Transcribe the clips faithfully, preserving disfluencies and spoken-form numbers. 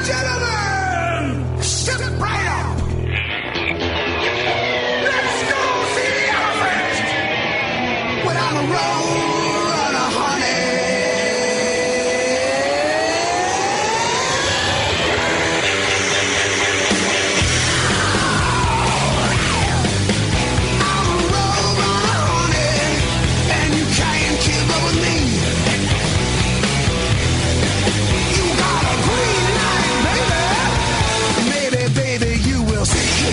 gentlemen, step right up. Let's go see the elephant without a roll and a honey. I'm a roll and a honey, and you can't keep up with me. You got a green light, baby. Maybe, baby, you will see.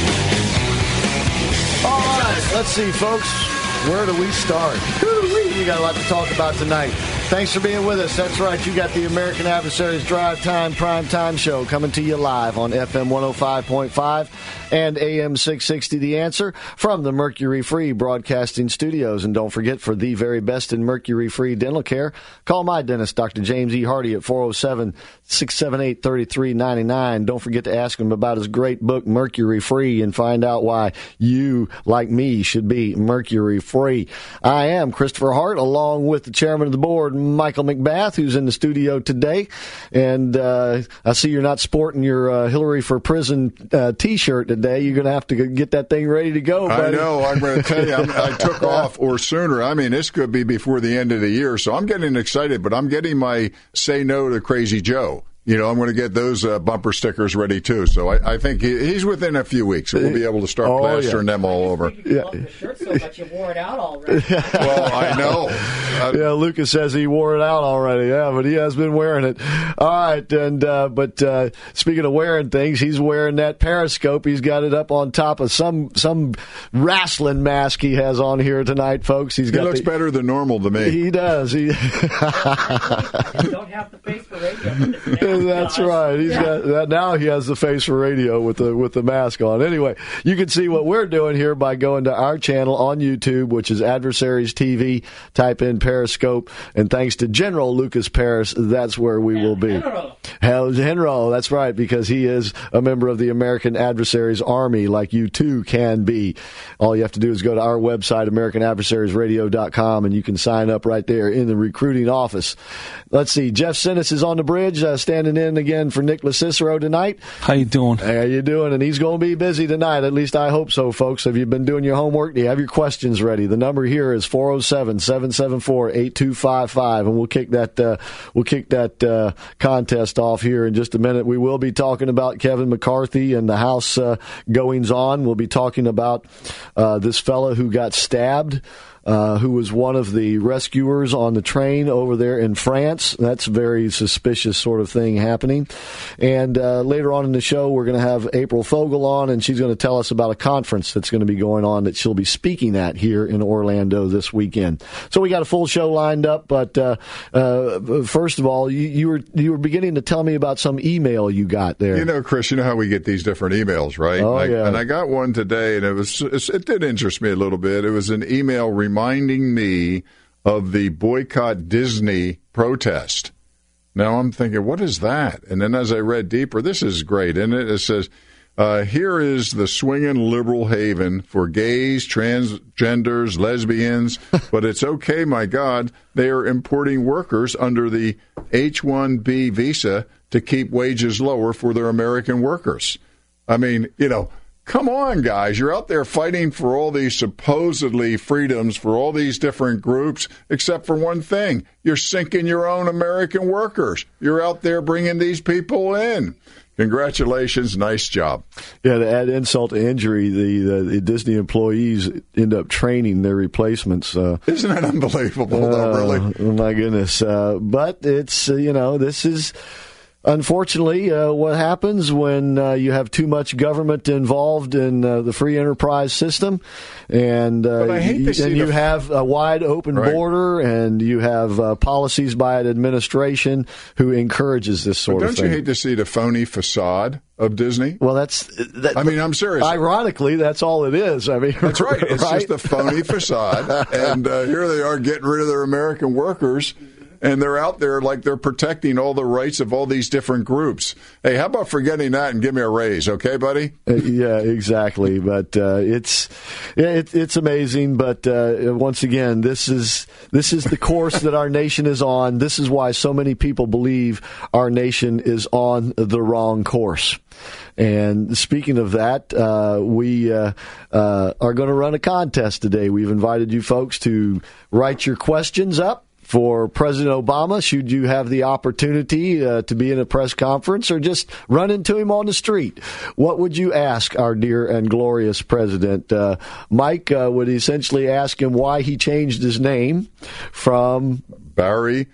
All right, let's see, folks. Where do we start? Woo-wee. We got a lot to talk about tonight. Thanks for being with us. That's right. You got the American Adversaries Drive Time Prime Time Show coming to you live on F M one oh five point five and A M six sixty The Answer from the Mercury Free Broadcasting Studios. And don't forget, for the very best in Mercury Free dental care, call my dentist, Doctor James E. Hardy, at four oh seven, six seven eight, three three nine nine. Don't forget to ask him about his great book, Mercury Free, and find out why you, like me, should be Mercury Free. I am Christopher Hart, along with the chairman of the board, Michael McBath, who's in the studio today. And uh, I see you're not sporting your uh, Hillary for Prison uh, T-shirt today. You're going to have to get that thing ready to go, buddy. I know. I'm going to tell you, I'm, I took off or sooner. I mean, this could be before the end of the year, so I'm getting excited, but I'm getting my Say No to Crazy Joe. You know, I'm going to get those uh, bumper stickers ready, too. So I, I think he, he's within a few weeks. So we'll be able to start oh, plastering yeah. them all over. You love the shirt so much you wore it out already. Well, I know. Uh, Yeah, Lucas says he wore it out already. Yeah, but he has been wearing it. All right, and uh, but uh, speaking of wearing things, he's wearing that Periscope. He's got it up on top of some some wrestling mask he has on here tonight, folks. He's he got looks the, better than normal to me. He does. He. You don't have the face for radio. But this man That's does. right. He's Yeah. got that now. He has the face for radio with the with the mask on. Anyway, you can see what we're doing here by going to our channel on YouTube, which is Adversaries T V. Type in Periscope, and thanks to General Lucas Paris, that's where we will be. General. Hell, General, that's right, because he is a member of the American Adversaries Army, like you too can be. All you have to do is go to our website, American Adversaries Radio dot com, and you can sign up right there in the recruiting office. Let's see, Jeff Sinnis is on the bridge, uh, standing in again for Nicholas Cicero tonight. How you doing? How you doing? And he's going to be busy tonight. At least I hope so, folks. Have you been doing your homework? Do you have your questions ready? The number here is four oh seven, seven seven four, eight two five five, and we'll kick that uh, we'll kick that uh, contest off here in just a minute. We will be talking about Kevin McCarthy and the House uh, goings on. We'll be talking about uh, this fella who got stabbed. Uh, who was one of the rescuers on the train over there in France. That's a very suspicious sort of thing happening. And uh, later on in the show, we're going to have April Fogel on, and she's going to tell us about a conference that's going to be going on that she'll be speaking at here in Orlando this weekend. So we got a full show lined up, but uh, uh, first of all, you, you were you were beginning to tell me about some email you got there. You know, Chris, you know how we get these different emails, right? Oh, I, yeah. And I got one today, and it was it did interest me a little bit. It was an email reminding me of the boycott Disney protest. Now I'm thinking, what is that? And then as I read deeper, this is great. And it, it says, uh, here is the swinging liberal haven for gays, transgenders, lesbians, but it's okay, my God, they are importing workers under the H one B visa to keep wages lower for their American workers. I mean, you know, come on, guys. You're out there fighting for all these supposedly freedoms for all these different groups, except for one thing. You're sinking your own American workers. You're out there bringing these people in. Congratulations. Nice job. Yeah, to add insult to injury, the, the, the Disney employees end up training their replacements. Uh, Isn't that unbelievable, though, uh, really? Oh, my goodness. Uh, but it's, uh, you know, this is... Unfortunately, uh, what happens when uh, you have too much government involved in uh, the free enterprise system, and uh, But I hate to you, see and the- you have a wide open Right. border, and you have uh, policies by an administration who encourages this sort But of don't thing. you hate to see the phony facade of Disney? Well, that's. That, I mean, I'm serious. Ironically, that's all it is. I mean, That's right. It's right? just a phony facade. And uh, here they are getting rid of their American workers. and they're out there like they're protecting all the rights of all these different groups. Hey, how about forgetting that and give me a raise, okay, buddy? Uh, yeah, exactly. But uh, it's it, it's amazing. But uh, once again, this is this is the course that our nation is on. This is why so many people believe our nation is on the wrong course. And speaking of that, uh, we uh, uh, are going to run a contest today. We've invited you folks to write your questions up for President Obama, should you have the opportunity uh, to be in a press conference or just run into him on the street. What would you ask our dear and glorious president? Uh, Mike uh, would essentially ask him why he changed his name from Barry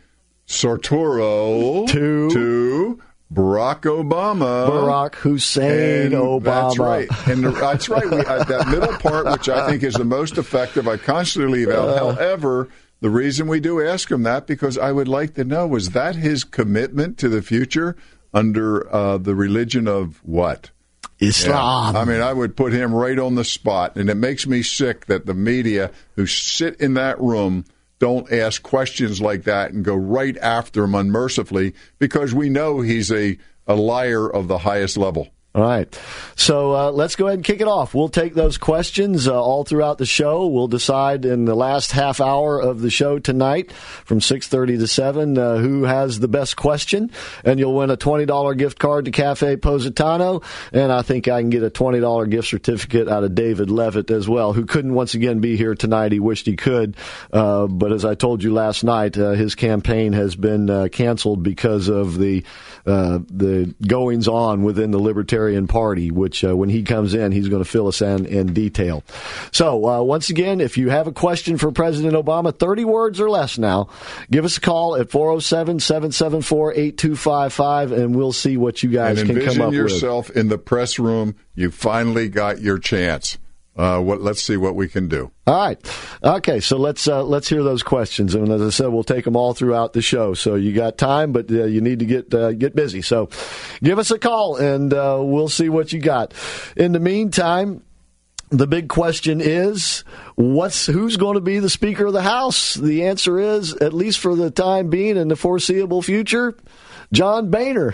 Sartoro to... to Barack Obama. Barack Hussein and Obama. That's right. And the, that's right. We, uh, that middle part, which I think is the most effective, I constantly leave out. Uh, However, the reason we do ask him that, because I would like to know, was that his commitment to the future under uh, the religion of what? Islam. Yeah. I mean, I would put him right on the spot. And it makes me sick that the media who sit in that room don't ask questions like that and go right after him unmercifully, because we know he's a, a liar of the highest level. All right. So uh, let's go ahead and kick it off. We'll take those questions uh, all throughout the show. We'll decide in the last half hour of the show tonight from six thirty to seven uh, who has the best question. And you'll win a twenty dollars gift card to Cafe Positano. And I think I can get a twenty dollars gift certificate out of David Levitt as well, who couldn't once again be here tonight. He wished he could. Uh, but as I told you last night, uh, his campaign has been uh, canceled because of the uh, the goings on within the Libertarian Party, which uh, when he comes in, he's going to fill us in in detail. So uh, once again, if you have a question for President Obama, thirty words or less now, give us a call at four oh seven, seven seven four, eight two five five, and we'll see what you guys and can come up with. envision yourself in the press room. You finally got your chance. Uh, what, let's see what we can do. All right. Okay, so let's uh, let's hear those questions. And as I said, we'll take them all throughout the show. So you got time, but uh, you need to get uh, get busy. So give us a call, and uh, we'll see what you got. In the meantime, the big question is, what's who's going to be the Speaker of the House? The answer is, at least for the time being in the foreseeable future, John Boehner.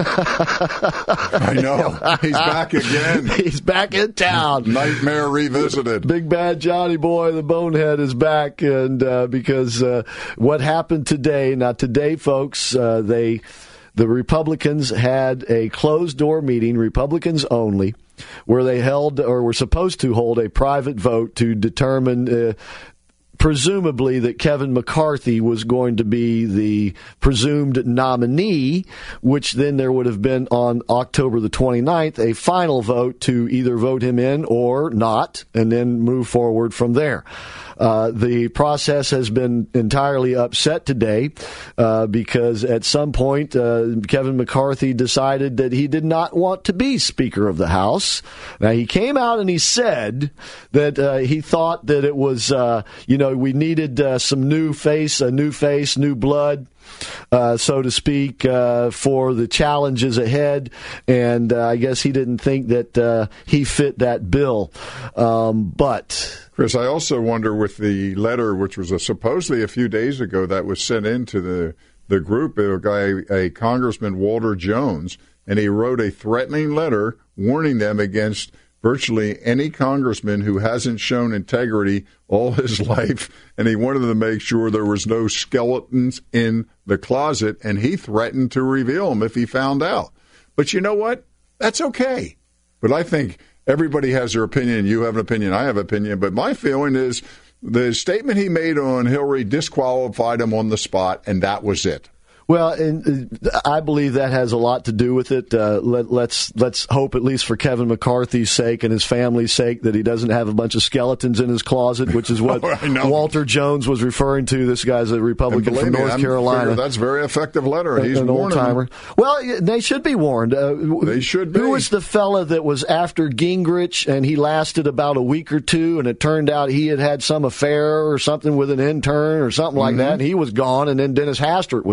I know. He's back again. He's back in town. Nightmare revisited. Big bad Johnny boy, the bonehead, is back. And uh, because uh, what happened today, now today, folks, uh, they the Republicans had a closed-door meeting, Republicans only, where they held or were supposed to hold a private vote to determine uh, presumably that Kevin McCarthy was going to be the presumed nominee, which then there would have been on October the twenty-ninth a final vote to either vote him in or not, and then move forward from there. Uh, the process has been entirely upset today uh, because at some point uh, Kevin McCarthy decided that he did not want to be Speaker of the House. Now, he came out and he said that uh, he thought that it was, uh, you know, we needed uh, some new face, a new face, new blood. Uh, so to speak, uh, for the challenges ahead, and uh, I guess he didn't think that uh, he fit that bill. Um, but Chris, I also wonder with the letter, which was a, supposedly a few days ago, that was sent into the the group, a guy, a Congressman Walter Jones, and he wrote a threatening letter warning them against virtually any congressman who hasn't shown integrity all his life, and he wanted to make sure there was no skeletons in the closet, and he threatened to reveal them if he found out. But you know what? That's okay. But I think everybody has their opinion. You have an opinion. I have an opinion. But my feeling is the statement he made on Hillary disqualified him on the spot, and that was it. Well, and I believe that has a lot to do with it. Uh, let, let's let's hope, at least for Kevin McCarthy's sake and his family's sake, that he doesn't have a bunch of skeletons in his closet, which is what Walter Jones was referring to. This guy's a Republican from me, North I'm Carolina. That's a very effective letter. He's an old timer. Well, they should be warned. Uh, they should be. Who was the fella that was after Gingrich, and he lasted about a week or two, and it turned out he had had some affair or something with an intern or something like mm-hmm. that, and he was gone, and then Dennis Hastert was in.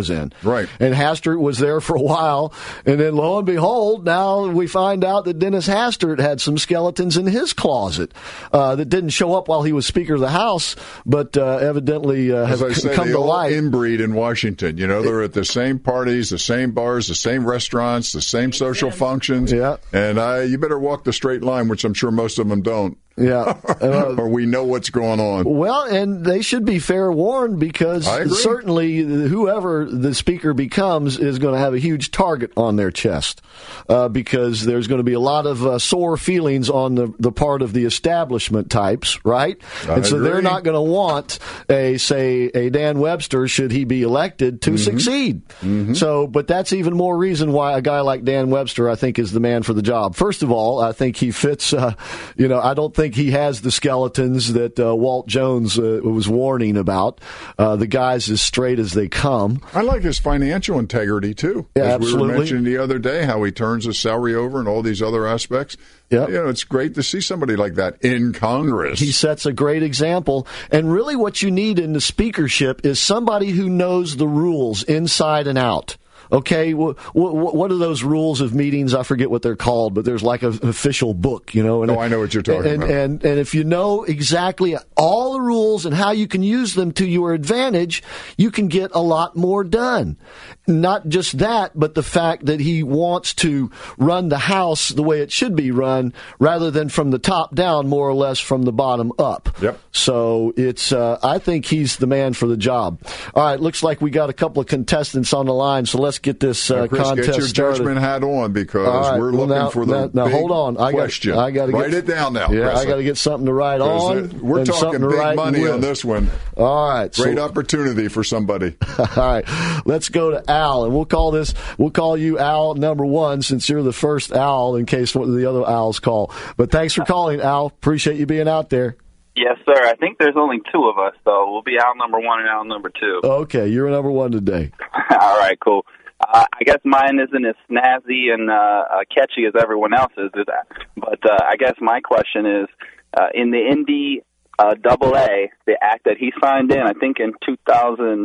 Right. And Hastert was there for a while, and then lo and behold, now we find out that Dennis Hastert had some skeletons in his closet uh, that didn't show up while he was Speaker of the House, but uh, evidently uh, have As I say, come they to all light. inbreed in Washington. You know, they're at the same parties, the same bars, the same restaurants, the same social functions. Yeah. And uh, you better walk the straight line, which I'm sure most of them don't. Yeah. Uh, or we know what's going on. Well, and they should be fair warned because I agree. certainly whoever the speaker becomes is going to have a huge target on their chest uh, because there's going to be a lot of uh, sore feelings on the, the part of the establishment types, right? I and so agree. they're not going to want a, say, a Dan Webster, should he be elected, to Mm-hmm. succeed. Mm-hmm. So, but that's even more reason why a guy like Dan Webster, I think, is the man for the job. First of all, I think he fits, uh, you know, I don't think think he has the skeletons that uh, Walt Jones uh, was warning about. Uh, the guy's as straight as they come. I like his financial integrity, too. Yeah, as absolutely. we were mentioning the other day, how he turns his salary over and all these other aspects. Yep. You know, it's great to see somebody like that in Congress. He sets a great example. And really what you need in the speakership is somebody who knows the rules inside and out. Okay, what, what are those rules of meetings? I forget what they're called, but there's like a, an official book, you know. And, oh, I know what you're talking and, about. And, and if you know exactly all the rules and how you can use them to your advantage, you can get a lot more done. Not just that, but the fact that he wants to run the House the way it should be run, rather than from the top down, more or less from the bottom up. Yep. So it's, uh, I think he's the man for the job. All right, looks like we got a couple of contestants on the line, so let's get this uh, now, Chris, contest get your started. judgment hat on because All right, we're well, looking now, for the now, now big hold on. I got, question. I got to write get, it down now. Yeah, Chris. I got to get something to write on. We're and talking something to big write money with. on this one. All right, Great so, opportunity for somebody. all right, let's go to Al, and we'll call this. We'll call you Al number one since you're the first Al in case one of the other Als call. But thanks for calling, Al. Appreciate you being out there. Yes, sir. I think there's only two of us, so we'll be Al number one and Al number two. Okay, you're number one today. All right, cool. Uh, I guess mine isn't as snazzy and uh, uh, catchy as everyone else's, is that? But uh, I guess my question is, uh, in the Indy uh, double A, the act that he signed in, I think in two thousand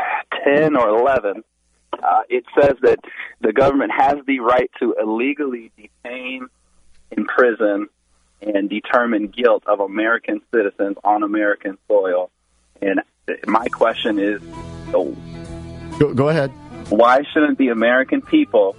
ten or eleven, uh, it says that the government has the right to illegally detain, imprison, and determine guilt of American citizens on American soil. And my question is, oh, Go, go ahead. why shouldn't the American people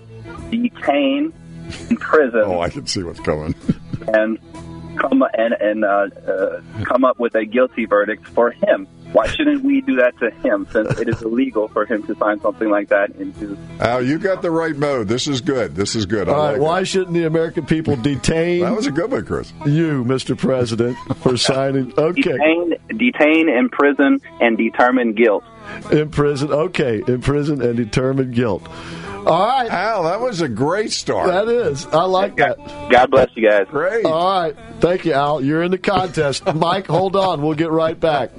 detain, imprison, Oh, I can see what's coming. and come and and uh, uh, come up with a guilty verdict for him? Why shouldn't we do that to him, since it is illegal for him to sign something like that into? Al, you got the right mode. This is good. This is good. I All right, like why it. shouldn't the American people detain That was a good one, Chris. you, Mister President, for signing? Okay. Detain, detain, imprison, and determine guilt. In prison. Okay. In prison and determine guilt. All right. Al, that was a great start. That is. I like that. God bless you guys. Great. All right. Thank you, Al. You're in the contest. Mike, hold on. We'll get right back.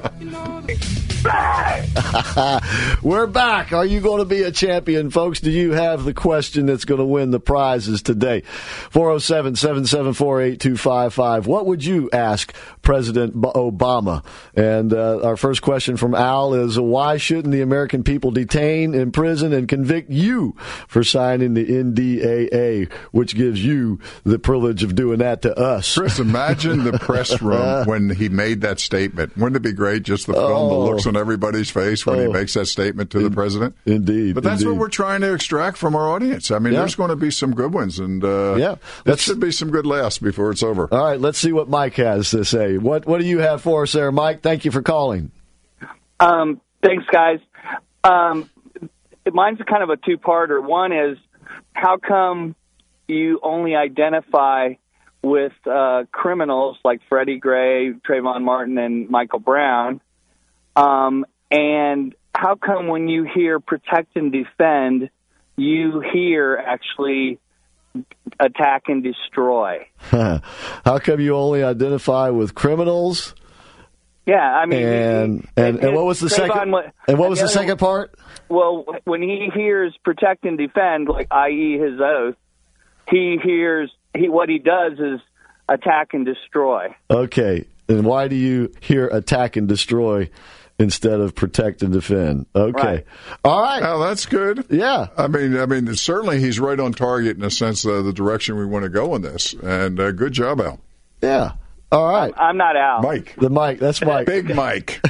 We're back. Are you going to be a champion, folks? Do you have the question that's going to win the prizes today? four oh seven, seven seven four, eight two five five. What would you ask President Obama? And uh, our first question from Al is, why shouldn't the American people detain, imprison, and convict you for signing the N D A A, which gives you the privilege of doing that to us? Chris, imagine the press room when he made that statement. Wouldn't it be great, just the film, Oh. the looks on everybody's face when Oh. he makes that statement to the president? Indeed. But that's indeed. what we're trying to extract from our audience. I mean, Yeah. there's going to be some good ones, and uh, Yeah. there Let's- should be some good laughs before it's over. All right, let's see what Mike has to say. What What do you have for us there, Mike? Thank you for calling. Um, thanks, guys. Um, mine's kind of a two-parter. One is, how come you only identify with uh, criminals like Freddie Gray, Trayvon Martin, and Michael Brown? Um, and how come when you hear protect and defend, you hear actually attack and destroy? How come you only identify with criminals? Yeah, I mean, And and, and what was the Trayvon second? wa- And what was the the other- second part? Well, when he hears protect and defend, like that is his oath, he hears he what he does is attack and destroy. Okay. And why do you hear attack and destroy instead of protect and defend. Okay. Right. All right. Oh, that's good. Yeah. I mean, I mean, certainly he's right on target in a sense of the direction we want to go in this. And uh, good job, Al. Yeah. All right. I'm not out. Mike. The Mike. That's Mike. Big Mike.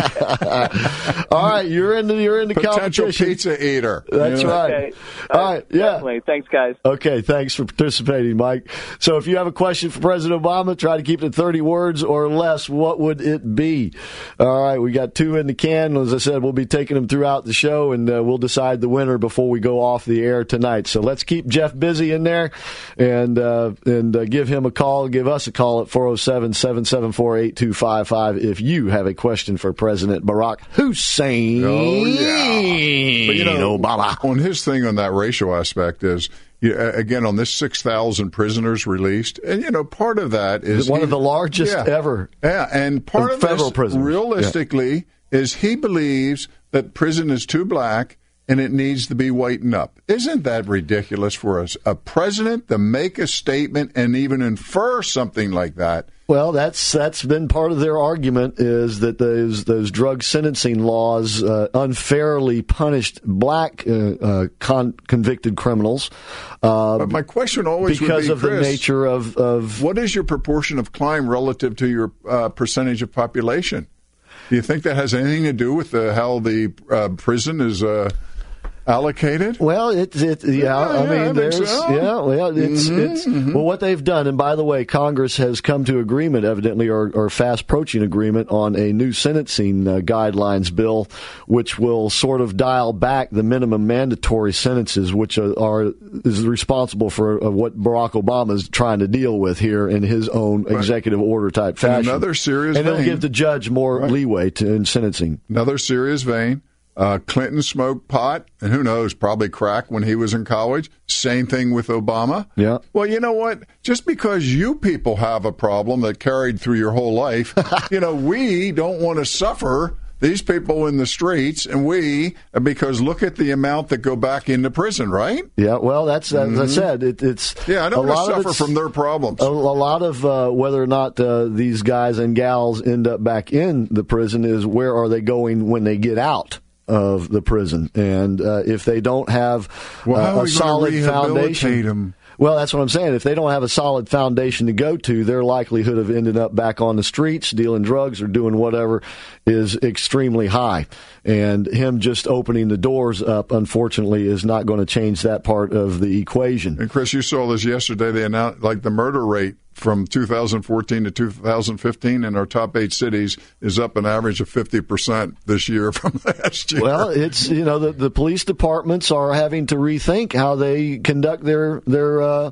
All right. You're in the, you're in the Potential competition. pizza eater. That's You know? right. Okay. All right. Yeah. Definitely. Thanks, guys. Okay, thanks for participating, Mike. So if you have a question for President Obama, try to keep it to thirty words or less. What would it be? All right, we got two in the can. As I said, we'll be taking them throughout the show, and uh, we'll decide the winner before we go off the air tonight. So let's keep Jeff busy in there and uh, and uh, give him a call. Give us a call at four oh seven, seven seven four, eight two five five if you have a question for President Barack Hussein Oh, yeah. But, you know, Obama. on his thing on that racial aspect is, you, uh, again, on this six thousand prisoners released, and, you know, part of that is... One he, of the largest yeah, ever. Yeah, and part of of federal this, prisoners. realistically, yeah. is he believes that prison is too black and it needs to be whitened up. Isn't that ridiculous for us? A president to make a statement and even infer something like that? Well, that's that's been part of their argument, is that those those drug sentencing laws uh, unfairly punished black uh, uh, con- convicted criminals. Uh, But my question always because would be, of Chris, the nature of, of what is your proportion of crime relative to your uh, percentage of population? Do you think that has anything to do with uh, how the uh, prison is uh, allocated? Well, it's it, yeah, Yeah, I yeah, mean, I think there's so. yeah, well, it's Mhm, it's mhm. well, what they've done, and by the way, Congress has come to agreement, evidently, or, or fast approaching agreement on a new sentencing uh, guidelines bill, which will sort of dial back the minimum mandatory sentences, which are, are is responsible for uh, what Barack Obama is trying to deal with here in his own Right. executive order type fashion. another serious and it'll vein- give the judge more Right. leeway to in sentencing. Another serious vein. Uh, Clinton smoked pot, and who knows, probably crack when he was in college. Same thing with Obama. Yeah. Well, you know what? Just because you people have a problem that carried through your whole life, you know, we don't want to suffer these people in the streets, and we, because look at the amount that go back into prison, right? Yeah, well, that's as I said, it, it's Yeah, I a don't want lot to of suffer it's- from their problems. A, a lot of uh, whether or not uh, these guys and gals end up back in the prison is where are they going when they get out of the prison, and uh, if they don't have Well, how uh, are a we gonna solid rehabilitate foundation. 'em? Well, that's what I'm saying. If they don't have a solid foundation to go to, their likelihood of ending up back on the streets, dealing drugs or doing whatever, is extremely high. And him just opening the doors up, unfortunately, is not going to change that part of the equation. And Chris, you saw this yesterday. They announced like the murder rate from two thousand fourteen to two thousand fifteen in our top eight cities is up an average of fifty percent this year from last year. Well, it's, you know, the, the police departments are having to rethink how they conduct their their uh,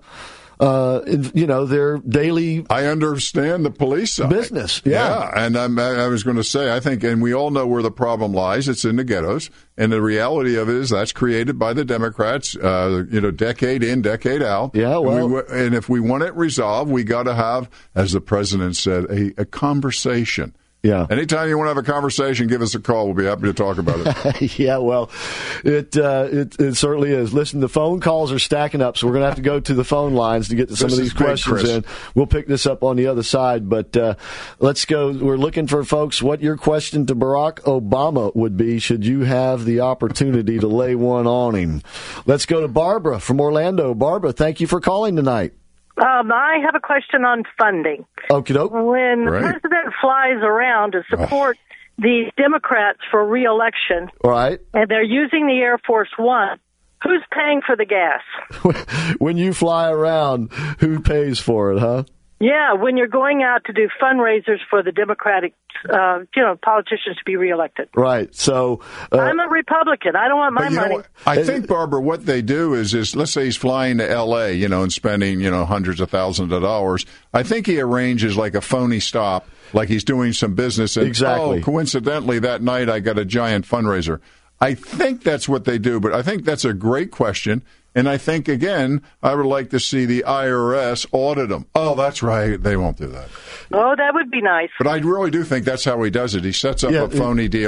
uh, you know, their daily I understand the police side. business. Yeah. and I'm, I was going to say, I think, and we all know where the problem lies. It's in the ghettos, and the reality of it is that's created by the Democrats. Uh, you know, decade in, decade out. Yeah, well- and, we, and if we want it resolved, we got to have, as the president said, a, a conversation. Yeah. Anytime you want to have a conversation, give us a call. We'll be happy to talk about it. Yeah, well, it, uh, it it certainly is. Listen, the phone calls are stacking up, so we're going to have to go to the phone lines to get to some This of is these big, questions Chris. in. We'll pick this up on the other side, but uh, let's go. We're looking for folks what your question to Barack Obama would be should you have the opportunity to lay one on him. Let's go to Barbara from Orlando. Barbara, thank you for calling tonight. Um, I have a question on funding. Okie doke. When the Right. president flies around to support these Democrats for re-election, All right. and they're using the Air Force One, who's paying for the gas? When you fly around, who pays for it, huh? Yeah, when you're going out to do fundraisers for the Democratic, uh, you know, politicians to be reelected. Right. So uh, I'm a Republican. I don't want my But you know money. what? I think, Barbara, what they do is, is let's say he's flying to L A, you know, and spending, you know, hundreds of thousands of dollars. I think he arranges like a phony stop, like he's doing some business. And, Exactly. Oh, coincidentally, that night I got a giant fundraiser. I think that's what they do, but I think that's a great question. And I think, again, I would like to see the I R S audit them. Oh, that's right. They won't do that. Oh, that would be nice. But I really do think that's how he does it. He sets up Yeah, a phony deal,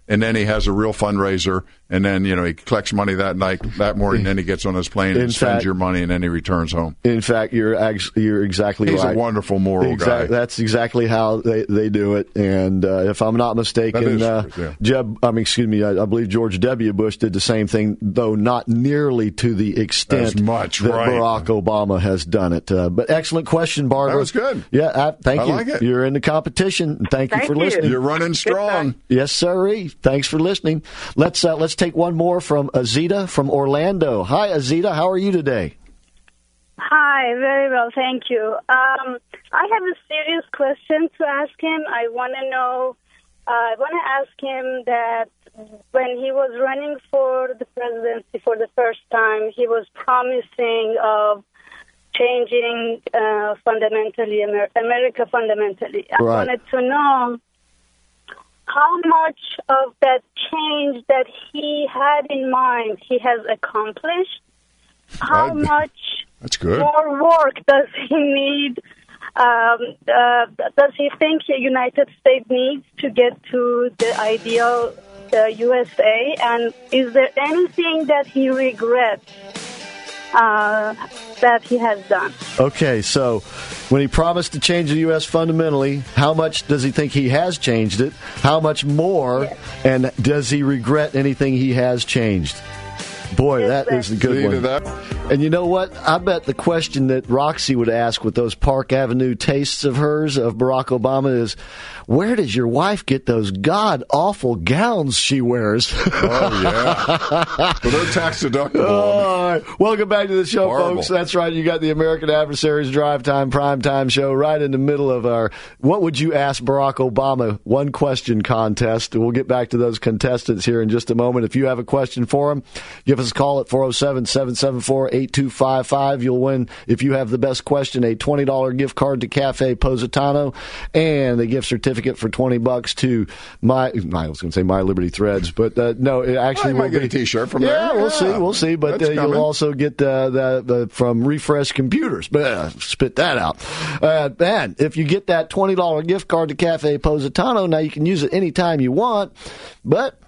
and then he has a real fundraiser, and then, you know, he collects money that night, that morning, and then he gets on his plane In and spends fact- your money, and then he returns home. In fact, you're ex- you're exactly He's right. a wonderful moral Exact- guy. That's exactly how they, they do it. And uh, if I'm not That mistaken, is uh, true, yeah. Jeb, I mean, excuse me, I, I believe George W. Bush did the same thing, though not nearly to the extent As much, that right. Barack Obama has done it. Uh, but excellent question, Barbara. That was good. Yeah, I, thank I you. like it. You're in the competition. Thank you Thank for you. listening. You're running strong. Yes, sirree. Thanks for listening. Let's uh, let's take one more from Azita from Orlando. Hi, Azita. How are you today? Hi, very well, thank you. Um, I have a serious question to ask him. I want to know, uh, I want to ask him that when he was running for the presidency for the first time, he was promising of changing uh, fundamentally, Amer- America fundamentally. I Right. wanted to know how much of that change that he had in mind he has accomplished. How I'd- much That's good. more work does he need? Um, uh, does he think the United States needs to get to the ideal uh, U S A? And is there anything that he regrets uh, that he has done? Okay, so when he promised to change the U S fundamentally, how much does he think he has changed it? How much more? Yes. And does he regret anything he has changed? Boy, Yes, that sir. is a good See to one. that? And you know what? I bet the question that Roxy would ask with those Park Avenue tastes of hers of Barack Obama is, where does your wife get those god-awful gowns she wears? Oh, yeah. But they're tax deductible. All right. Welcome back to the show, Horrible. folks. That's right. You got the American Adversaries Drive Time Prime Time show right in the middle of our What Would You Ask Barack Obama one question contest. We'll get back to those contestants here in just a moment. If you have a question for them, give us a call at four oh seven, seven seven four, eight two five five. You'll win, if you have the best question, a twenty dollars gift card to Cafe Positano and a gift certificate for twenty bucks to my, I was going to say My Liberty Threads, but uh, no, it actually Well, you will might get be a T-shirt from yeah, there. we'll Yeah. see. We'll see. But That's uh, you'll coming. also get uh, the, the from Refresh Computers. But uh, spit that out. Uh, man, if you get that twenty dollars gift card to Cafe Positano, now you can use it anytime you want. But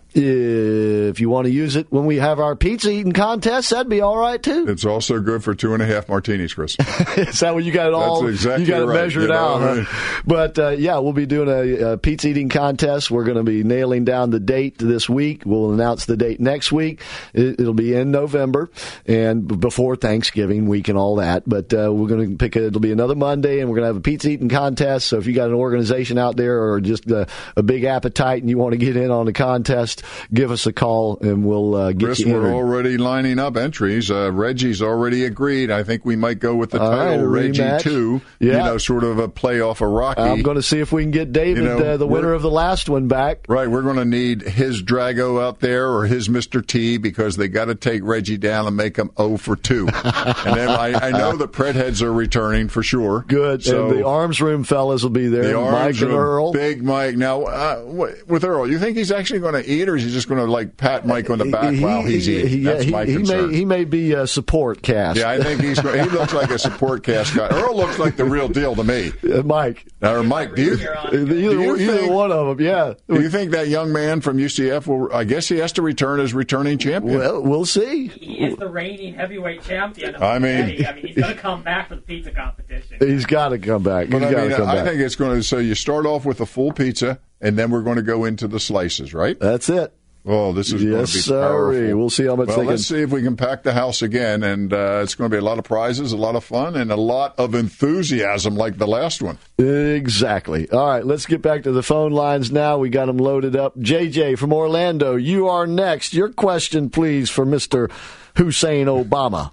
if you want to use it when we have our pizza eating contest, that'd be all right too. It's also good for two and a half martinis, Chris. Is that what you got it all? That's exactly you got it right. measured You know, out. right. Huh? But uh, yeah, we'll be doing a, a pizza eating contest. We're going to be nailing down the date this week. We'll announce the date next week. It, it'll be in November and b- before Thanksgiving week and all that. But uh, we're going to pick a, it'll be another Monday, and we're going to have a pizza eating contest. So if you got an organization out there or just a, a big appetite and you want to get in on the contest, give us a call and we'll uh, get Chris, you we're entered. already lining up entries. Uh, Reggie's already agreed. I think we might go with the All title right, a Reggie rematch. two. Yeah. You know, sort of a playoff of Rocky. I'm going to see if we can get David, You know, uh, the winner we're- of the last one, back. Right, we're going to need his Drago out there or his Mister T because they got to take Reggie down and make him oh for two. And then I, I know the Pred heads are returning for sure. Good. So and the arms room fellas will be there. the Mike arms and room, Earl. Big Mike. Now, uh, wh- with Earl, you think he's actually going to eat, or is he just going to like pat Mike on the back He- while he's he- eating? he- That's he- my he concern. may he may be a support cast. Yeah, I think he's. He looks like a support cast guy. Earl looks like the real deal to me. Uh, Mike. Or Mike, do you? Either, Do you either think- one of them, yeah. Do you think that young man from U C F will? I guess he has to return as returning champion. Well, we'll see. He is the reigning heavyweight champion. Of I mean- Eddie. I mean, he's going to come back for the pizza competition. He's got to come back. But He's I got mean, to come I back. think it's going to. So you start off with a full pizza, and then we're going to go into the slices, right? That's it. Oh, this is going Yes, to be sir. powerful. We'll see how much Well, they can. let's see if we can pack the house again, and uh, it's going to be a lot of prizes, a lot of fun, and a lot of enthusiasm like the last one. Exactly. All right, let's get back to the phone lines now. We got them loaded up. J J from Orlando, you are next. Your question, please, for Mister Hussein Obama.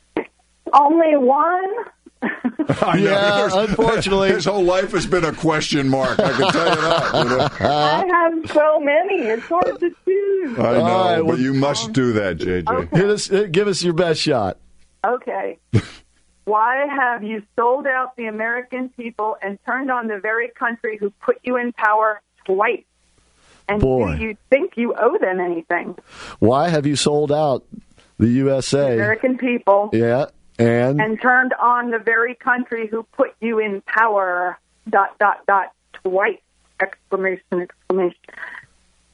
Only one? I know. Yeah, There's- unfortunately. his whole life has been a question mark. I can tell you that. You know? I have so many. It's hard to choose. I know, All right, but well- you must do that, J J. Hit us, hit- give us your best shot. Okay. Why have you sold out the American people and turned on the very country who put you in power twice? And Boy. do you think you owe them anything? Why have you sold out the U S A? American people. Yeah, and, And turned on the very country who put you in power, dot, dot, dot, twice, exclamation, exclamation.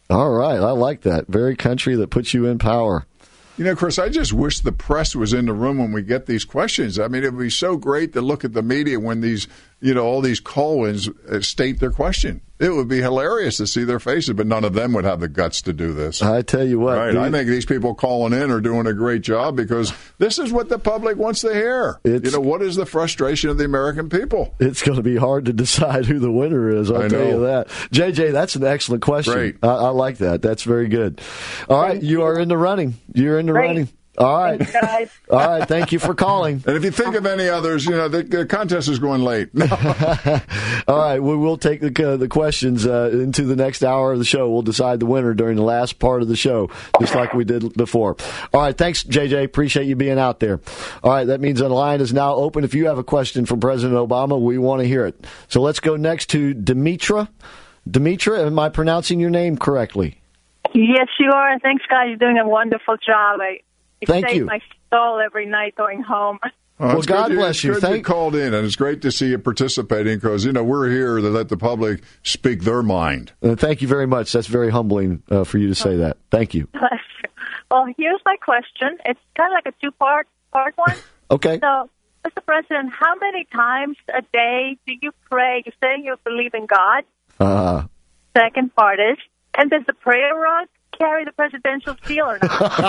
All right. I like that. Very country that puts you in power. You know, Chris, I just wish the press was in the room when we get these questions. I mean, it would be so great to look at the media when these, you know, all these call-ins state their question. It would be hilarious to see their faces, but none of them would have the guts to do this. I tell you what. Right. Dude, I think these people calling in are doing a great job because this is what the public wants to hear. You know, what is the frustration of the American people? It's going to be hard to decide who the winner is. I'll I tell know. you that. J J, that's an excellent question. Great. I, I like that. That's very good. All right. You are in the running. You're in the Great. running. All right. Thanks, guys. All right. Thank you for calling. And if you think of any others, you know, the, the contest is going late. All right. We will take the uh, the questions uh, into the next hour of the show. We'll decide the winner during the last part of the show, just like we did before. All right. Thanks, J J. Appreciate you being out there. All right. That means the line is now open. If you have a question for President Obama, we want to hear it. So let's go next to Demetra. Demetra, am I pronouncing your name correctly? Yes, you are. Thanks, guys. You're doing a wonderful job. I it Thank saves you. my soul every night going home. Well, Well, God good bless you. you. It's good Thank- you called in, and it's great to see you participating because, you know, we're here to let the public speak their mind. Uh, thank you very much. That's very humbling uh, for you to say that. Thank you. Bless you. Well, here's my question. It's kind of like a two-part part one. Okay. So, Mister President, how many times a day do you pray? You say you believe in God. Uh, Second part is, and does the prayer rug carry the presidential seal or not?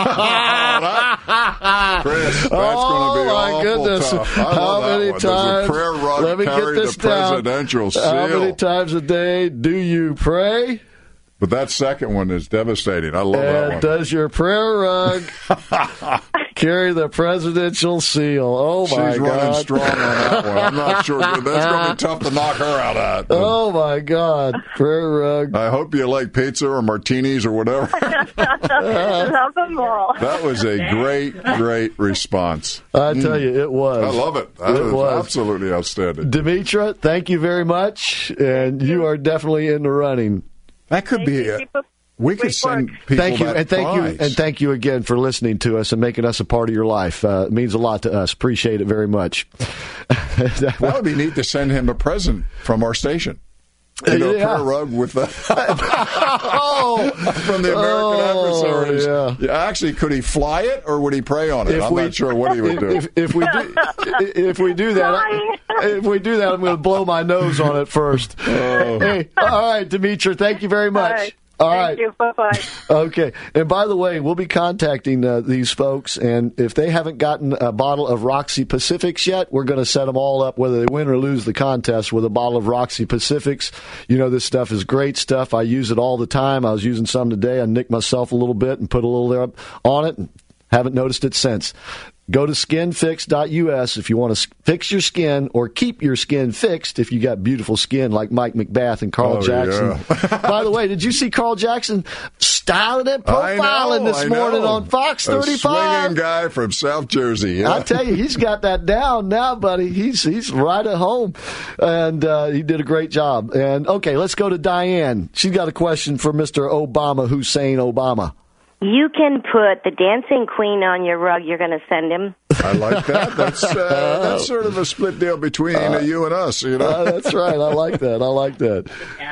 Chris, that's oh, going to be my awful goodness. tough. I How love that many one. times? Does the prayer rug Let me carry get this the down. presidential seal? How many times a day do you pray? But that second one is devastating. I love that And one. does your prayer rug carry the presidential seal? Oh, my She's God. running strong on that one. I'm not sure. That's going to be tough to knock her out of that. Oh, my God. Prayer rug. I hope you like pizza or martinis or whatever. Love them all. That was a great, great response. I tell you, it was. I love it. That It was, was. absolutely outstanding. Demetra, thank you very much. And you are definitely in the running. That could Thank be you. it. Keep up We could great send work. people Thank you, that and thank prize. you, and thank you again for listening to us and making us a part of your life. Uh, it means a lot to us. Appreciate it very much. That would be neat to send him a present from our station. You know, Yeah. a prayer rug with the oh, from the American Oh, adversaries. yeah. Actually, could he fly it or would he pray on it? If I'm we- not sure what he would do. if, if we do, if we do that, I- if we do that, I'm going to blow my nose on it first. Oh. Hey, all right, Demetra, thank you very much. All right. All Thank right. you. Bye-bye. Okay. And by the way, we'll be contacting uh, these folks, and if they haven't gotten a bottle of Roxy Pacifics yet, we're going to set them all up, whether they win or lose the contest, with a bottle of Roxy Pacifics. You know, this stuff is great stuff. I use it all the time. I was using some today. I nicked myself a little bit and put a little there up on it, and haven't noticed it since. Go to skin fix dot U S if you want to fix your skin or keep your skin fixed if you got beautiful skin like Mike McBath and Carl Oh, Jackson. yeah. By the way, did you see Carl Jackson styling and I profiling know, this I morning know. on Fox A thirty-five? swinging guy from South Jersey. Yeah. I tell you, he's got that down now, buddy. He's he's right at home, and uh, he did a great job. And okay, let's go to Diane. She's got a question for Mister Obama, Hussein Obama. You can put the dancing queen on your rug you're going to send him. I like that. That's uh, that's sort of a split deal between uh, you and us, you know. Uh, that's right. I like that. I like that.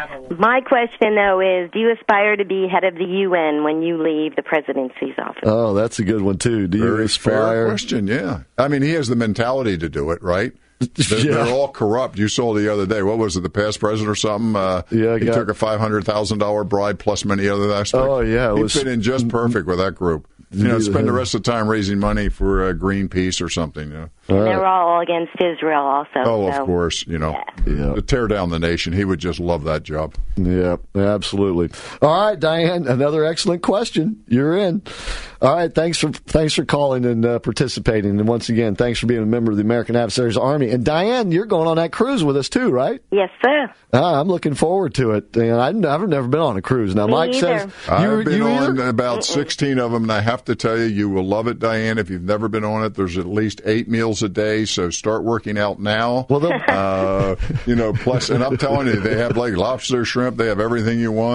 My question, though, is do you aspire to be head of the U N when you leave the presidency's office? Oh, that's a good one, too. Do Very you aspire? fair question, yeah. I mean, he has the mentality to do it, right? They're, Yeah. they're all corrupt. You saw the other day, what was it, the past president or something? Uh, Yeah, he got- took a five hundred thousand dollars bribe plus many other aspects. Oh, yeah, it He was- fit in just perfect with that group. You know, Neither spend the him. rest of the time raising money for uh, Greenpeace or something, you know. All And right. they're all against Israel also. Oh, so. of course, you know, Yeah. to tear down the nation. He would just love that job. Yeah, absolutely. All right, Diane, another excellent question. You're in. All right, thanks for thanks for calling and uh, participating. And once again, thanks for being a member of the American Adversaries Army. And Diane, you're going on that cruise with us too, right? Yes, sir. Ah, I'm looking forward to it. And I've, I've never been on a cruise. Now, Me Mike either. says I've you, been you on either? about sixteen of them, and I have to tell you, you will love it, Diane. If you've never been on it, there's at least eight meals a day, so start working out now. Well, they'll- uh, you know, plus, and I'm telling you, they have like lobster, shrimp, they have everything you want.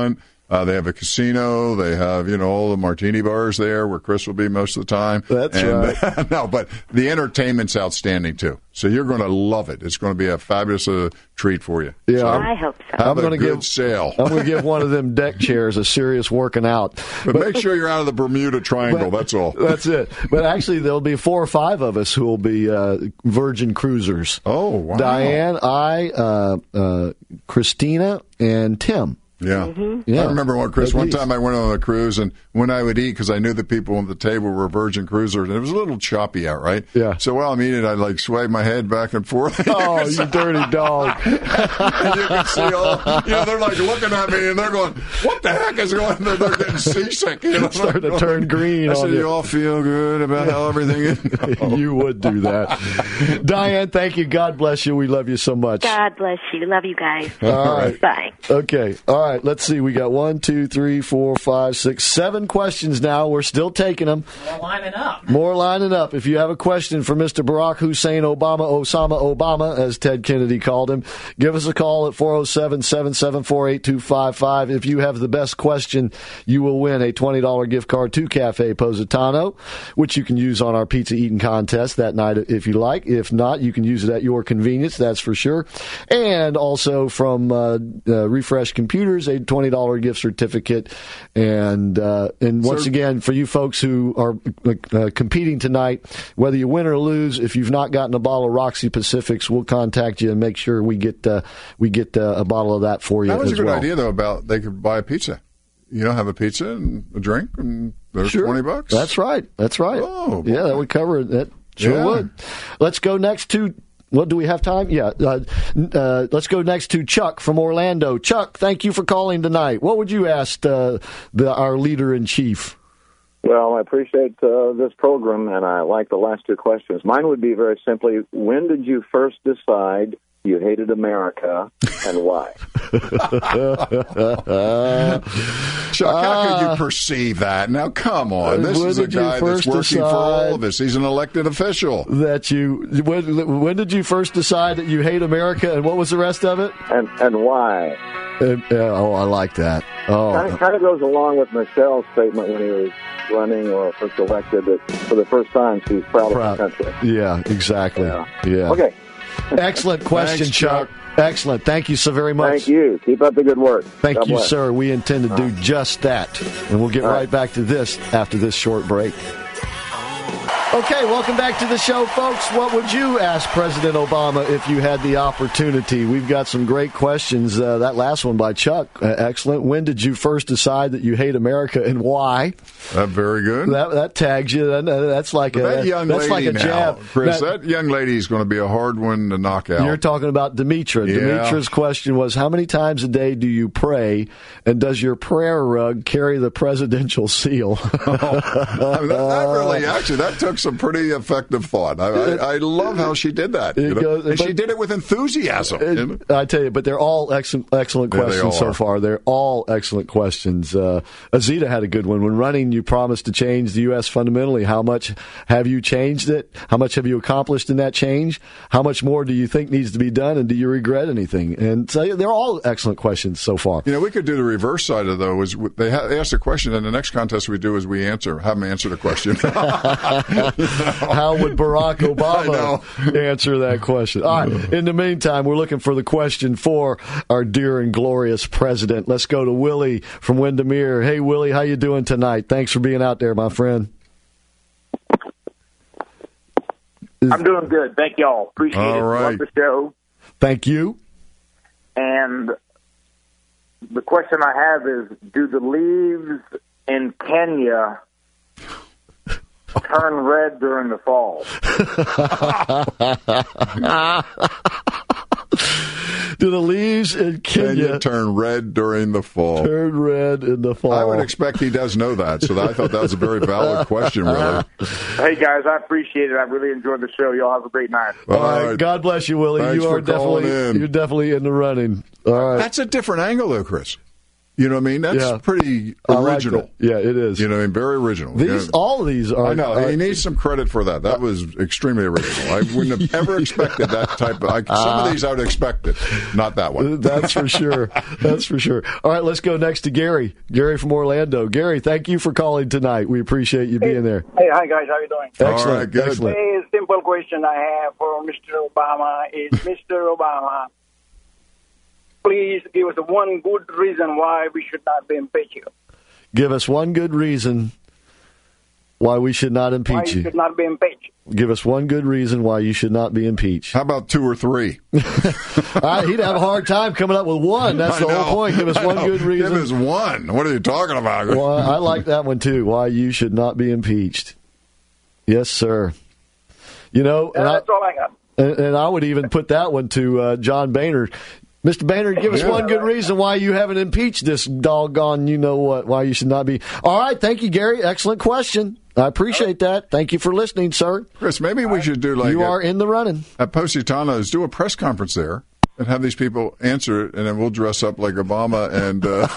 Uh, they have a casino. They have, you know, all the martini bars there where Chris will be most of the time. That's and, right. No, but the entertainment's outstanding, too. So you're going to love it. It's going to be a fabulous uh, treat for you. Yeah, so I hope so. Have I'm a gonna good give, sale. I'm going to give one of them deck chairs a serious working out. But, but make sure you're out of the Bermuda Triangle. But, that's all. That's it. But actually, there'll be four or five of us who will be uh, Virgin Cruisers. Oh, wow. Diane, I, uh, uh, Christina, and Tim. Yeah. Mm-hmm. Yeah. I remember one, Chris, At one least. time I went on a cruise, and when I would eat, because I knew the people at the table were Virgin Cruisers, and it was a little choppy out, right? Yeah. So while I'm eating, I like sway my head back and forth. Oh, you dirty dog. And you can see all, you know, they're like looking at me, and they're going, what the heck is going on? They're, they're getting seasick. You know? Starting to turn green I on said, you. you all feel good about how everything is? No. You would do that. Diane, thank you. God bless you. We love you so much. God bless you. Love you guys. All right. Bye. Okay. All right. Let's see. We got one, two, three, four, five, six, seven questions now. We're still taking them. We're lining up. More lining up. If you have a question for Mister Barack Hussein Obama, Osama Obama, as Ted Kennedy called him, give us a call at four oh seven, seven seven four, eight two five five. If you have the best question, you will win a twenty dollars gift card to Cafe Positano, which you can use on our pizza eating contest that night if you like. If not, you can use it at your convenience, that's for sure. And also from uh, uh, Refresh Computers, a twenty dollars gift certificate. And uh, and once So- again, for you folks who are uh, competing tonight, whether you win or lose, if you've not gotten a bottle of Roxy Pacifics, we'll contact you and make sure we get uh, we get uh, a bottle of that for you. That was as a good well. idea, though, about they could buy a pizza. You know, have a pizza and a drink, and there's Sure. twenty bucks. That's right. That's right. Oh, boy. yeah, that would cover it. That sure Yeah. would. Let's go next to. What, do we have time? Yeah. Uh, uh, let's go next to Chuck from Orlando. Chuck, thank you for calling tonight. What would you ask uh, the, our leader in chief? Well, I appreciate uh, this program, and I like the last two questions. Mine would be very simply, when did you first decide you hated America, and why? Chuck, how could Uh, you perceive that? Now, come on. This when is a did you guy that's first working for decide- all of us. He's an elected official. That you when, when did you first decide that you hate America, and what was the rest of it? And and why? Uh, uh, oh, I like that. Oh, Kind of, kind of goes along with Michelle's statement when he was running or first elected that for the first time she's proud, Proud. of the country. yeah, exactly. Yeah. Yeah. Okay. Excellent question, Thanks, Chuck. Chuck. Excellent. Thank you so very much. Thank you. Keep up the good work. Thank God you, bless. sir. We intend to do just that. And we'll get All right. right. back to this after this short break. Okay, welcome back to the show, folks. What would you ask President Obama if you had the opportunity? We've got some great questions. Uh, that last one by Chuck, uh, excellent. When did you first decide that you hate America, and why? That very good. That that tags you. That, that's like But a that young that's lady like a now, jab. Chris, That- that young lady is going to be a hard one to knock out. You're talking about Demetra. Yeah. Demetra's question was, how many times a day do you pray, and does your prayer rug carry the presidential seal? I mean, that, that really, actually, that took some pretty effective thought. I, I, I love how she did that. You It know? goes- and she but- did it with enthusiasm. you know? I tell you, but they're all excellent, excellent Yeah, they questions all so are. far. They're all excellent questions. Uh, Azita had a good one. When running, you promised to change the U S fundamentally. How much have you changed it? How much have you accomplished in that change? How much more do you think needs to be done? And do you regret anything? And so they're all excellent questions so far. You know, we could do the reverse side of those. They, ha- they ask a question, and the next contest we do is we answer, have them answer the question. How would Barack Obama answer that question? All right. In the meantime, we're looking for the question for our dear and glorious president. Let's go to Willie from Windermere. Hey, Willie, how you doing tonight? Thanks for being out there, my friend. I'm doing good. Thank y'all. Appreciate All it. right. Love the show. Thank you. And the question I have is, do the leaves in Kenya turn red during the fall? Do the leaves in Kenya, Kenya turn red during the fall? turn red in the fall? I would expect he does know that, so I thought that was a very valid question, really. Hey, guys, I appreciate it. I really enjoyed the show. Y'all have a great night. All right. God bless you, Willie. Thanks you are for calling definitely in. you're definitely in the running. All right. That's a different angle, though, Chris. You know what I mean? That's Yeah. pretty I like original. that. Yeah, it is. You know, and very original. These, Yeah. all of these are. I know. are He needs some credit for that. That was extremely original. I wouldn't have ever expected that type of. I, some of these I would have expected, not that one. That's for sure. That's for sure. All right, let's go next to Gary. Gary from Orlando. Gary, thank you for calling tonight. We appreciate you being there. Hey, hi guys, how you doing? Excellent. All right, good. Excellent. A simple question I have for Mister Obama is, Mister Obama, please give us one good reason why we should not be impeached. Give us one good reason why we should not Why impeach you you. should not be impeached. Give us one good reason why you should not be impeached. How about two or three? All right, he'd have a hard time coming up with one. That's I the know. whole point. Give us I one know. good reason. Give us one. What are you talking about? Well, I like that one too. Why you should not be impeached. Yes, sir. You know, and I, That's all I got. and, and I would even put that one to uh, John Boehner. Mister Boehner, give us Yeah. one good reason why you haven't impeached this doggone you know what, why you should not be. All right, thank you, Gary. Excellent question. I appreciate that. Thank you for listening, sir. Chris, maybe we should do like You a- are in the running. at Positano's, do a press conference there and have these people answer it, and then we'll dress up like Obama and uh,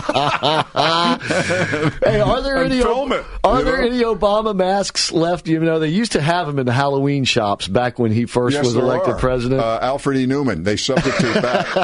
Hey, are there and any film it, are you there know? any Obama masks left? You know, they used to have them in the Halloween shops back when he first Yes, was there elected are. president. Uh, Alfred E. Newman. They substitute back.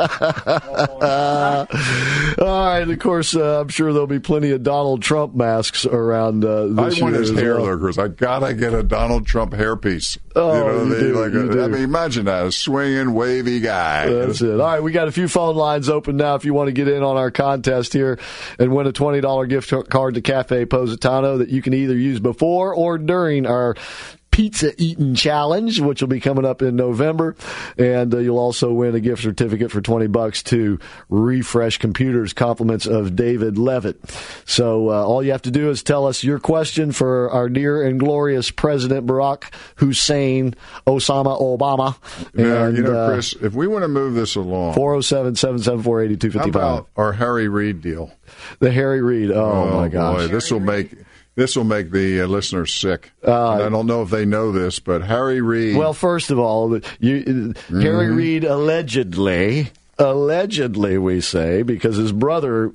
Uh, all right, of course, uh, I'm sure there'll be plenty of Donald Trump masks around uh, I this want year his as hair, well. though, Chris. I gotta get a Donald Trump hairpiece. Oh, you know, you they, do, like you a, do. I mean, imagine that, a swinging, wavy guy. That's it. All right, we got a few phone lines open now if you want to get in on our contest here and win a twenty dollars gift card to Cafe Positano that you can either use before or during our pizza eating challenge, which will be coming up in November, and uh, you'll also win a gift certificate for twenty bucks to Refresh Computers, compliments of David Levitt. So uh, all you have to do is tell us your question for our dear and glorious President Barack Hussein Osama Obama. Yeah, And, you know, uh, Chris, if we want to move this along, four oh seven, seven seven four, eight two how five five. about our Harry Reid deal? The Harry Reid. Oh, my gosh. Boy, this will make this will make the uh, listeners sick. Uh, And I don't know if they know this, but Harry Reid. Well, first of all, you, Mm-hmm. Harry Reid allegedly, allegedly, we say, because his brother.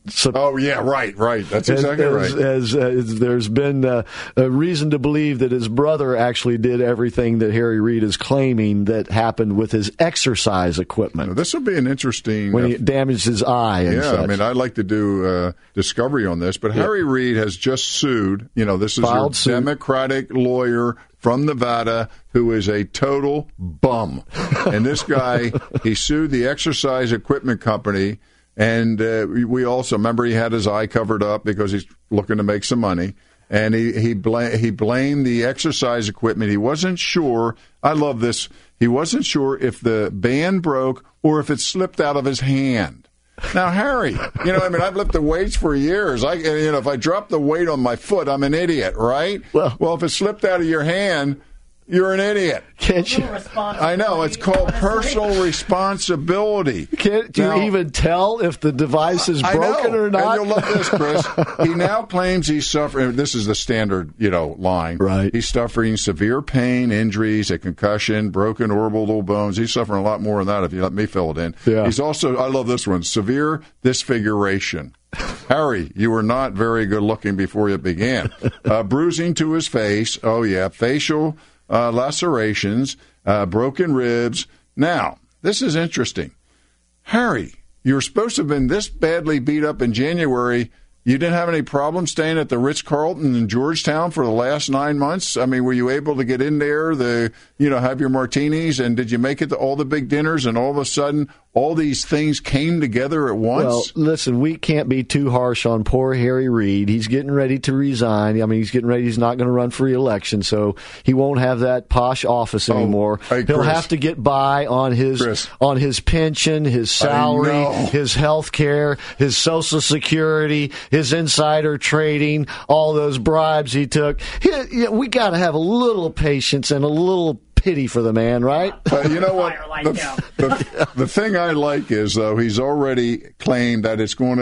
Oh yeah, right, right. That's exactly as, right. As, as, as there's been uh, a reason to believe that his brother actually did everything that Harry Reid is claiming that happened with his exercise equipment. Now, this will be an interesting. When uh, he damaged his eye. And yeah, such. I mean, I'd like to do uh, discovery on this, but Harry Reid has just sued. You know, this is Filed your suit. Democratic lawyer from Nevada who is a total bum. And this guy, he sued the exercise equipment company. And uh, we- we also remember he had his eye covered up because he's looking to make some money. And he he, bla- he blamed the exercise equipment. He wasn't sure. I love this. He wasn't sure if the band broke or if it slipped out of his hand. Now, Harry, you know, I mean, I've lifted weights for years. I, you know, if I drop the weight on my foot, I'm an idiot, right? Well, well, if it slipped out of your hand, you're an idiot. Can't you? I know. It's called personal responsibility. Can't you Now- even tell if the device is I broken know. or not? And you'll love this, Chris. He now claims he's suffering. This is the standard, you know, line. Right. He's suffering severe pain, injuries, a concussion, broken orbital bones. He's suffering a lot more than that. If you let me fill it in. Yeah. He's also. I love this one. Severe disfiguration. Harry, you were not very good looking before you began. Uh, bruising to his face. Oh yeah, facial uh, lacerations, uh, broken ribs. Now, this is interesting. Harry, you were supposed to have been this badly beat up in January. You didn't have any problem staying at the Ritz-Carlton in Georgetown for the last nine months? I mean, were you able to get in there, the you know, have your martinis, and did you make it to all the big dinners, and all of a sudden all these things came together at once? Well, listen, we can't be too harsh on poor Harry Reid. He's getting ready to resign. I mean, he's getting ready. He's not going to run for re-election, so he won't have that posh office anymore. hey, He'll Chris. have to get by on his Chris. on his pension, his salary, know. his health care, his Social Security, his insider trading, all those bribes he took. He, yeah, we got to have a little patience and a little pity for the man, right? But you know what? The, the, the thing I like is, though, he's already claimed that it's going to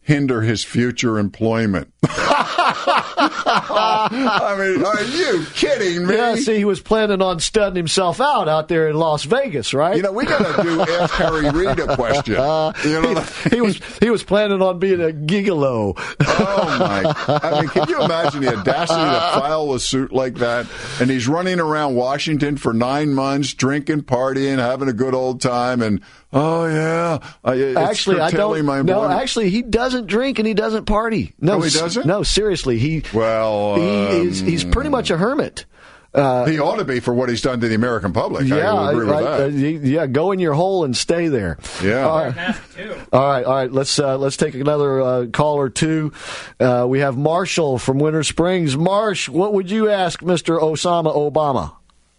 hinder his future employment. I mean, are you kidding me? Yeah, see, he was planning on studying himself out out there in Las Vegas, right? You know, we got to do Ask Harry Reid a question. Uh, You know, he, he was he was planning on being a gigolo. Oh my! I mean, can you imagine the audacity to file a suit like that? And he's running around Washington for nine months, drinking, partying, having a good old time, and oh yeah, I, it's actually, I curtailing don't. my No, employment. actually, he doesn't drink and he doesn't party. No, Oh, he s- doesn't? No, seriously, he well, he is he's pretty much a hermit. Uh, he ought to be for what he's done to the American public. Yeah, I will agree I- with I- that. uh, yeah. Go in your hole and stay there. Yeah. All right. All right. All right. Let's uh, let's take another uh, call or two. Uh, we have Marshall from Winter Springs. Marsh, what would you ask Mister Osama Obama?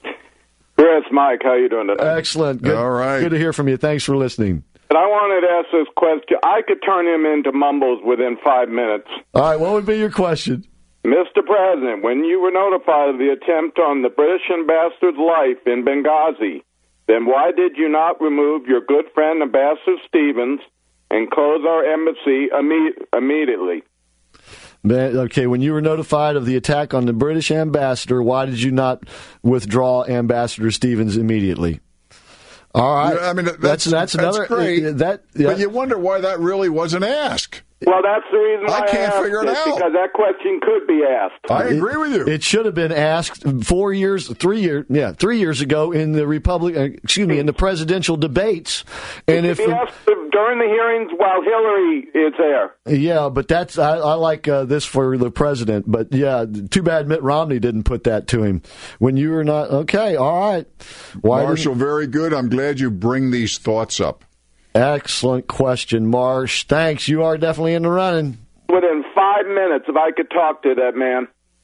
Chris, Mike, how you doing today? Excellent. Good, All right. Good to hear from you. Thanks for listening. And I wanted to ask this question. I could turn him into mumbles within five minutes. All right. What would be your question? Mister President, when you were notified of the attempt on the British ambassador's life in Benghazi, then why did you not remove your good friend Ambassador Stevens and close our embassy imme- immediately? Man, okay, when you were notified of the attack on the British ambassador, why did you not withdraw Ambassador Stevens immediately? All right. I mean, that's that's, that's another great. uh, that yeah. But you wonder why that really wasn't asked. Well, that's the reason why I can't asked figure it out. because that question could be asked. I agree with you. It should have been asked four years, three years, yeah, three years ago in the Republic, uh, excuse me, in the presidential debates. And It if could be asked during the hearings while Hillary is there. yeah, but that's I, I like uh, this for the president. But yeah, too bad Mitt Romney didn't put that to him when you were not okay. All right, why Marshall, very good. I'm glad you bring these thoughts up. Excellent question, Marsh. Thanks. You are definitely in the running. Within five minutes, if I could talk to that man.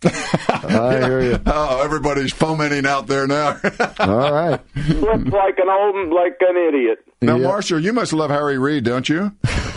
I hear you. Oh, everybody's fomenting out there now. All right. Looks like an old, like an idiot. Now, Marshall, you must love Harry Reid, don't you?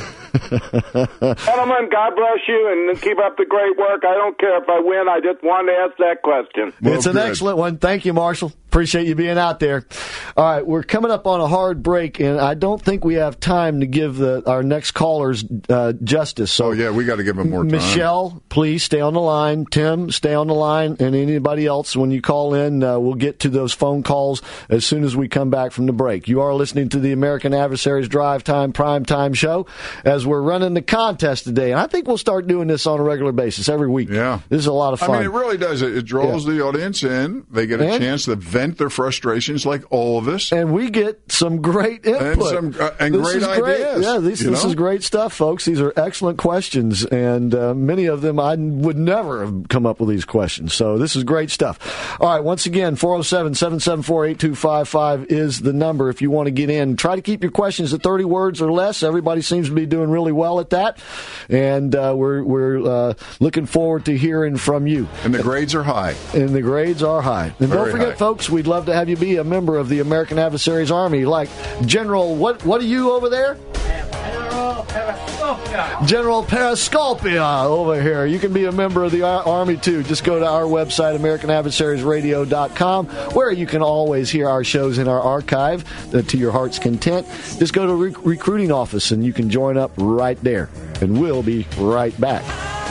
Gentlemen, God bless you and keep up the great work. I don't care if I win. I just wanted to ask that question. It's an excellent one. Thank you, Marshall. Appreciate you being out there. All right, we're coming up on a hard break, and I don't think we have time to give the, our next callers uh, justice. So, oh, yeah, we got to give them more time. Michelle, please stay on the line. Tim, stay on the line. And anybody else, when you call in, uh, we'll get to those phone calls as soon as we come back from the break. You are listening to the American Adversaries Drive Time Prime Time Show as we're running the contest today. And I think we'll start doing this on a regular basis every week. Yeah. This is a lot of fun. I mean, it really does. It, it draws Yeah. the audience in. They get a And- chance to vent their frustrations like all of us. And we get some great input. And some- uh, and This great is ideas, Yeah, this, you this know? is great stuff, folks. These are excellent questions, and uh, many of them I would never have come up with these questions. So this is great stuff. All right, once again, four oh seven, seven seven four, eight two five five is the number if you want to get in. Try to keep your questions at thirty words or less. Everybody seems to be doing really well at that, and uh, we're, we're uh, looking forward to hearing from you. And the grades are high. And the grades are high. And Very don't forget, high. folks, we'd love to have you be a member of the American Adversaries Army, like General, what What are you over there? General Periscopia. General Periscopia over here. You can be a member of the Ar- Army, too. Just go to our website, American Adversaries Radio dot com, where you can always hear our shows in our archive uh, to your heart's content. Just go to rec- recruiting office, and you can join up right there. And we'll be right back.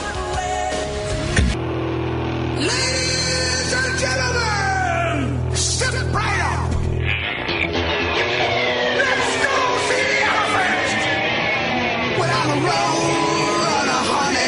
Ladies and gentlemen, step right up. Let's go see the elephant without a roll and a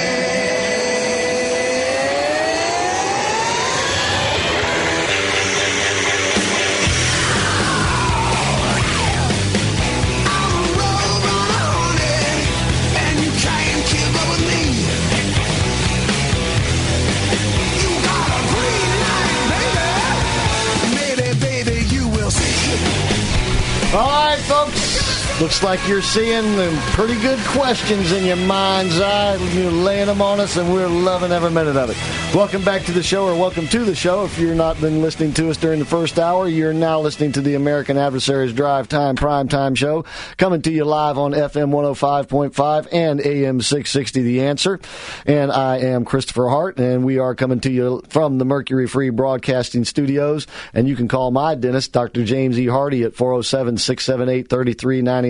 All right, folks. Looks like you're seeing them pretty good questions in your mind's eye. You're laying them on us, and we're loving every minute of it. Welcome back to the show, or welcome to the show. If you're not been listening to us during the first hour, you're now listening to the American Adversaries Drive Time Prime Time Show, coming to you live on F M one oh five point five and A M six sixty The Answer. And I am Christopher Hart, and we are coming to you from the Mercury Free Broadcasting Studios. And you can call my dentist, Doctor James E. Hardy, at four oh seven, six seven eight, three three nine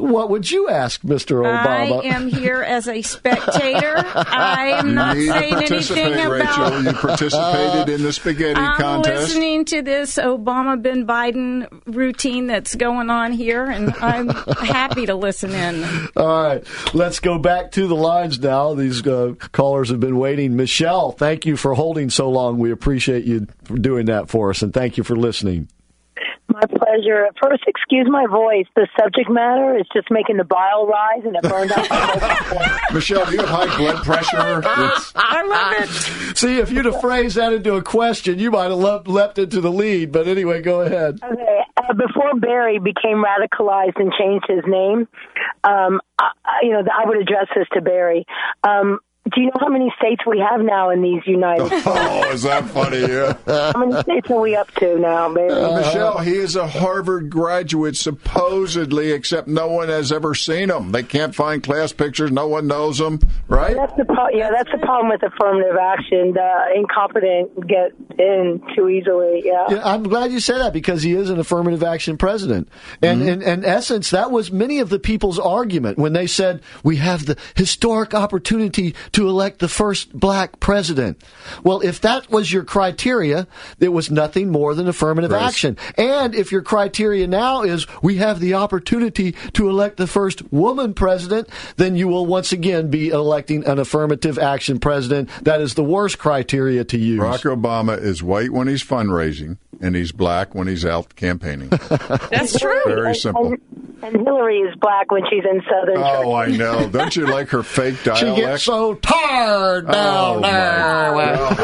What would you ask, Mister Obama? I am here as a spectator. I am not you saying anything Rachel. about. You participated in the spaghetti I'm contest. listening to this Obama bin Biden routine that's going on here, and I'm happy to listen in. All right, let's go back to the lines now. These uh, callers have been waiting. Michelle, thank you for holding so long. We appreciate you for doing that for us, and thank you for listening. My pleasure. First, excuse my voice. The subject matter is just making the bile rise, and it burned out my Michelle, do you have high blood pressure? It's... I love it. See, if you'd have phrased that into a question, you might have leapt, leapt into the lead. But anyway, go ahead. Okay. Uh, before Barry became radicalized and changed his name, um, I, you know, I would address this to Barry. Um, Do you know how many states we have now in these United States? Oh, is that funny? Yeah. How many states are we up to now, baby? Uh, Michelle, he is a Harvard graduate, supposedly, except no one has ever seen him. They can't find class pictures. No one knows him, right? That's the pro- yeah, that's the problem with affirmative action. The incompetent get in too easily. Yeah. Yeah, I'm glad you said that because he is an affirmative action president. And mm-hmm. in, in essence, that was many of the people's argument when they said we have the historic opportunity to elect the first black president. Well, if that was your criteria, it was nothing more than affirmative right. action. And if your criteria now is we have the opportunity to elect the first woman president, then you will once again be electing an affirmative action president. That is the worst criteria to use. Barack Obama is white when he's fundraising, and he's black when he's out campaigning. That's true. Very simple. And, and Hillary is black when she's in Southern Oh, Church. I know. Don't you like her fake dialect? She gets so tired down oh, there.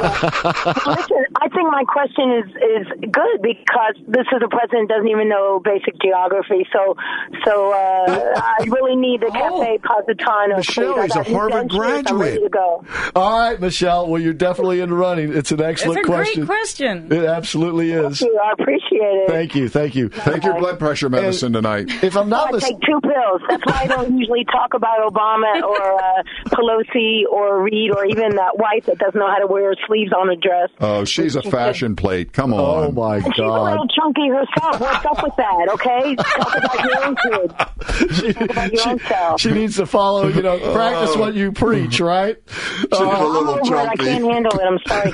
Listen, I think my question is, is good because this is a president who doesn't even know basic geography. So so uh, I really need the Cafe Positano. Michelle, he's a Harvard graduate. I'm ready to go. All right, Michelle. Well, you're definitely in the running. It's an excellent It's a question. great question. It absolutely is. Thank you. I appreciate it. Thank you. Thank you. Take your blood pressure medicine and tonight. If I'm not I mistaken. take two pills. That's why I don't usually talk about Obama or uh, Pelosi or Reid or even that wife that doesn't know how to wear sleeves on a dress. Oh, she's a fashion plate. Come on. Oh, my She's a little God. chunky herself. What's up with that, okay? Talk about your own kid. She, Talk about your own self. she needs to follow, you know, practice what you preach, right? She's Uh, a little I'm over it. I chunky. can't handle it. I'm sorry,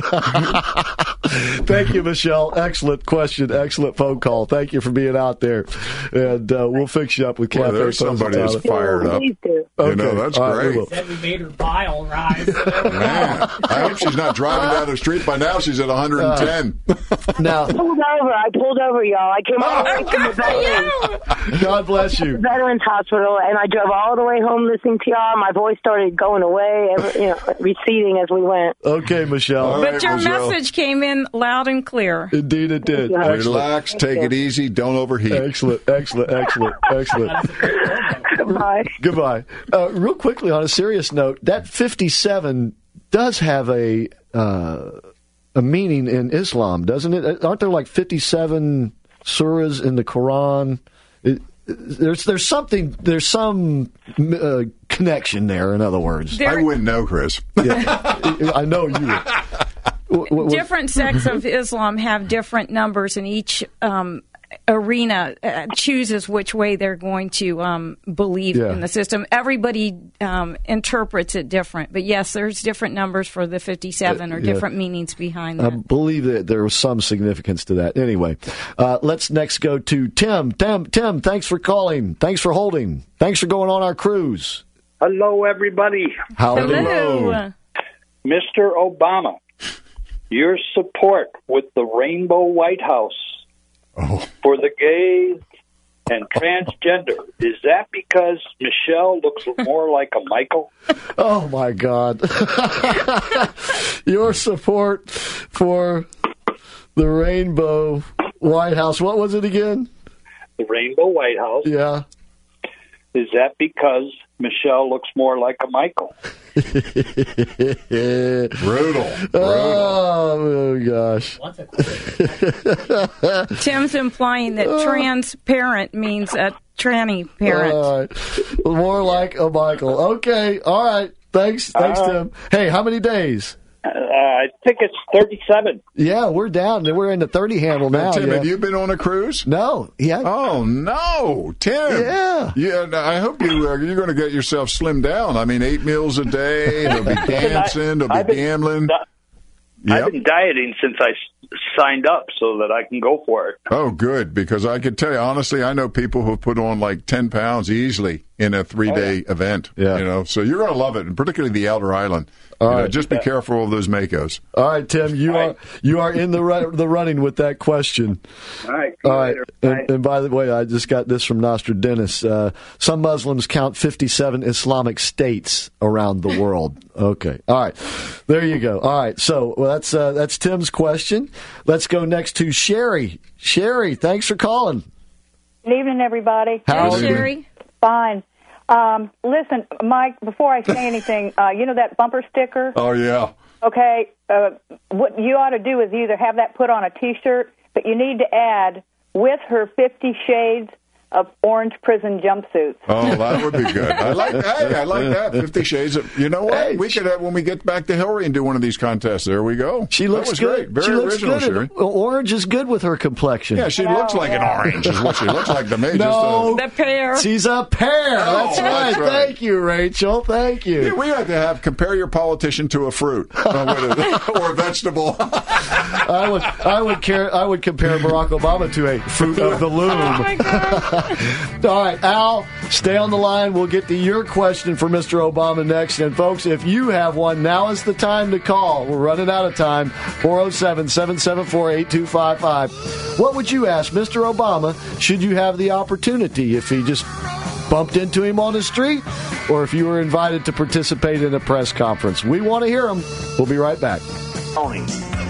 guys. Thank you, Michelle. Excellent question. Excellent phone call. Thank you for being out there. And uh, we'll fix you up with Boy, Cafe there's somebody who's Positano. fired up. Please do. Okay. You know, that's All right, we great. will. Said we made her bile rise. Man, I hope she's not driving down the street by now. She's at one hundred ten. Now, I pulled over. I pulled over, y'all. I came all the way from the veterans, God bless you. the Veterans Hospital, and I drove all the way home listening to y'all. My voice started going away, every, you know, receding as we went. Okay, Michelle. All But right, your Michelle. message came in loud and clear. Indeed, it did. Excellent. Relax, take it easy, don't overheat. Excellent, excellent, excellent, excellent. Bye. Goodbye. Uh, real quickly, on a serious note, that fifty-seven does have a uh, a meaning in Islam, doesn't it? Aren't there like fifty-seven surahs in the Quran? It, there's there's something there's some uh, connection there. In other words, There- I wouldn't know, Chris. yeah, I know you would. What- what- Different sects of Islam have different numbers, and each um, arena uh, chooses which way they're going to um, believe Yeah. in the system. Everybody um, interprets it different, but yes, there's different numbers for the fifty-seven or Uh, yeah. different meanings behind I that. believe that there was some significance to that. Anyway, uh, let's next go to Tim. Tim, Tim, thanks for calling. Thanks for holding. Thanks for going on our cruise. Hello, everybody. How Hello. Mister Obama, your support with the Rainbow White House Oh. for the gays and transgender, is that because Michelle looks more like a Michael? Oh, my God. Your support for the Rainbow White House. What was it again? The Rainbow White House, Yeah. is that because Michelle looks more like a Michael? Brutal. Oh, gosh. Tim's implying that transparent means a tranny parent. All right. More like a Michael. Okay. All right. Thanks. Thanks, All right. Tim. Hey, how many days? Uh, I I think it's thirty-seven. Yeah, we're down. We're in the thirty handle now. Tim, yeah. have you been on a cruise? No. Yeah. Oh no, Tim. Yeah. Yeah. I hope you uh, you're going to get yourself slimmed down. I mean, eight meals a day. There'll be dancing. There'll be I've been- gambling. I've Yep. been dieting since I s- signed up so that I can go for it. Oh, good. Because I could tell you honestly, I know people who've put on like ten pounds easily in a three day Oh, event. Yeah. You know, so you're going to love it, and particularly the outer island. All You know, right. just be careful of those Makos. All right, Tim, you are you are in the ru- the running with that question. All right. All right. And, and by the way, I just got this from Nostradamus. Uh, some Muslims count fifty-seven Islamic states around the world. Okay. All right. There you go. All right. So well, that's uh, that's Tim's question. Let's go next to Sherry. Sherry, thanks for calling. Good evening, everybody. How are you? Sherry? Fine. Um, listen, Mike, before I say anything, uh, you know that bumper sticker? Oh, yeah. Okay, uh, what you ought to do is either have that put on a T-shirt, but you need to add, with her fifty shades of orange prison jumpsuits. Oh, that would be good. I like that. Hey, I like that. Fifty Shades of. You know what? We could have, when we get back to Hillary and do one of these contests. There we go. She looks that was good. great. Very she looks original, good. Sherry. Orange is good with her complexion. Yeah, she looks like an orange. Is what she looks like to me. No, Just the pear. She's a pear. Oh, that's, right. that's right. Thank you, Rachel. Thank you. a, yeah, we have to have compare your politician to a fruit uh, or a vegetable. I would, I would care, I would compare Barack Obama to a fruit of the loom. Oh, my God. All right, Al, stay on the line. We'll get to your question for Mister Obama next. And, folks, if you have one, now is the time to call. We're running out of time. four oh seven, seven seven four, eight two five five. What would you ask Mister Obama should you have the opportunity if he just bumped into him on the street or if you were invited to participate in a press conference? We want to hear him. We'll be right back. Tony.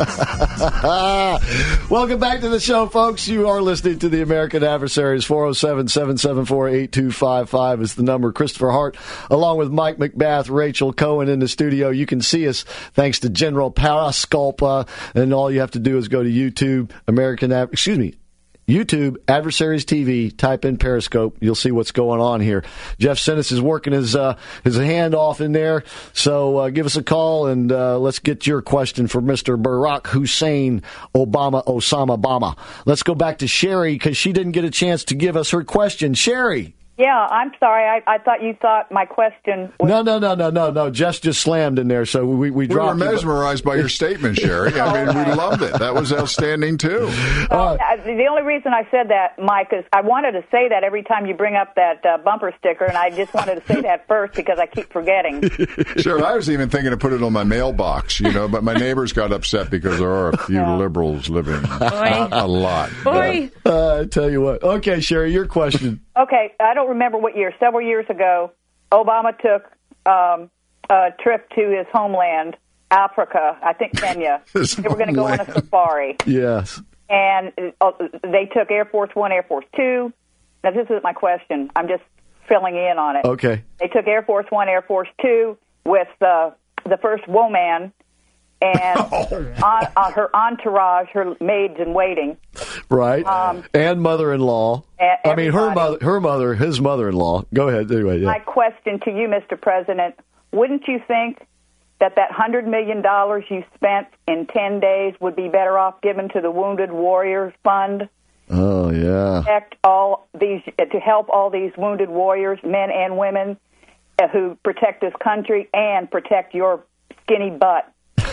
Welcome back to the show, folks. You are listening to the American Adversaries. four oh seven, seven seven four, eight two five five is the number. Christopher Hart, along with Mike McBath, Rachel Cohen in the studio. You can see us thanks to General Periscope, uh, and all you have to do is go to YouTube, American, Ad- excuse me, YouTube, Adversaries T V, type in Periscope. You'll see what's going on here. Jeff Sinis is working his uh, his hand off in there, so uh, give us a call and uh, let's get your question for Mister Barack Hussein Obama Osama Obama. Let's go back to Sherry because she didn't get a chance to give us her question. Sherry. Yeah, I'm sorry. I, I thought you thought my question was... No, no, no, no, no, no. Jess just slammed in there, so we we, We dropped were it. mesmerized by your statement, Sherry. I mean, we loved it. That was outstanding, too. Well, uh, the only reason I said that, Mike, is I wanted to say that every time you bring up that uh, bumper sticker, and I just wanted to say that first because I keep forgetting. Sure, I was even thinking to put it on my mailbox, you know, but my neighbors got upset because there are a few liberals living a, a lot. Boy. Uh, I tell you what. Okay, Sherry, your question. Okay, I don't remember what year. Several years ago, Obama took um, a trip to his homeland, Africa, I think Kenya. His they were going to go on a homeland. safari. Yes. And uh, they took Air Force One, Air Force Two. Now, this isn't my question. I'm just filling in on it. Okay. They took Air Force One, Air Force Two with uh, the first woman and on, on her entourage, her maids in waiting. Right. Um, and mother-in-law. and I mean, her everybody. mother, her mother, his mother-in-law. Go ahead. Anyway, yeah. My question to you, Mister President, wouldn't you think that that one hundred million dollars you spent in ten days would be better off given to the Wounded Warriors Fund? Oh, yeah. Protect all these, to help all these wounded warriors, men and women, uh, who protect this country and protect your skinny butt.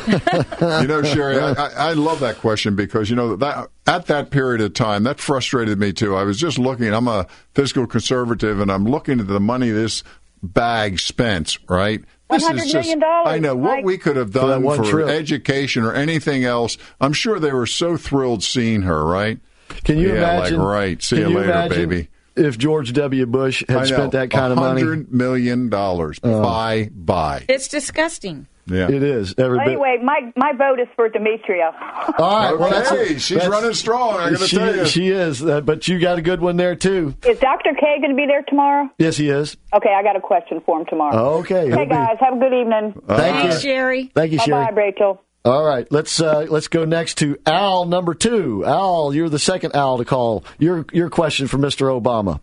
You know, Sherry, I, I, I love that question because, you know, that at that period of time, that frustrated me, too. I was just looking. I'm a fiscal conservative, and I'm looking at the money this bag spent, right? This one hundred is just, million dollars, I know, what Mike. we could have For that done one for, trip. education or anything else. I'm sure they were so thrilled seeing her, right? Can you yeah, imagine? Like, right. See can you you later, imagine baby. If George W. Bush I had know, spent that kind of money. one hundred million dollars. Oh. Bye, bye. It's disgusting. Yeah. It is. Every bit. Anyway, my, my vote is for Demetria. All right. Well, that's Okay, she's running strong, I gotta she, tell you. She is, uh, but you got a good one there, too. Is Doctor K going to be there tomorrow? Yes, he is. Okay, I got a question for him tomorrow. Okay. he'll Hey, be- guys, have a good evening. Thank you. Sherry. Thank you, Sherry. Bye-bye, Rachel. All right, let's uh, let's go next to Al, number two. Al, you're the second Al to call. Your your question for Mister Obama.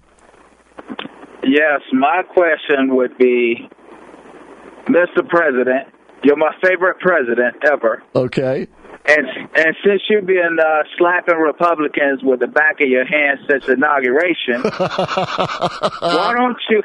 Yes, my question would be, Mister President, You're my favorite president ever. Okay. And and since you've been uh, slapping Republicans with the back of your hand since inauguration, why don't you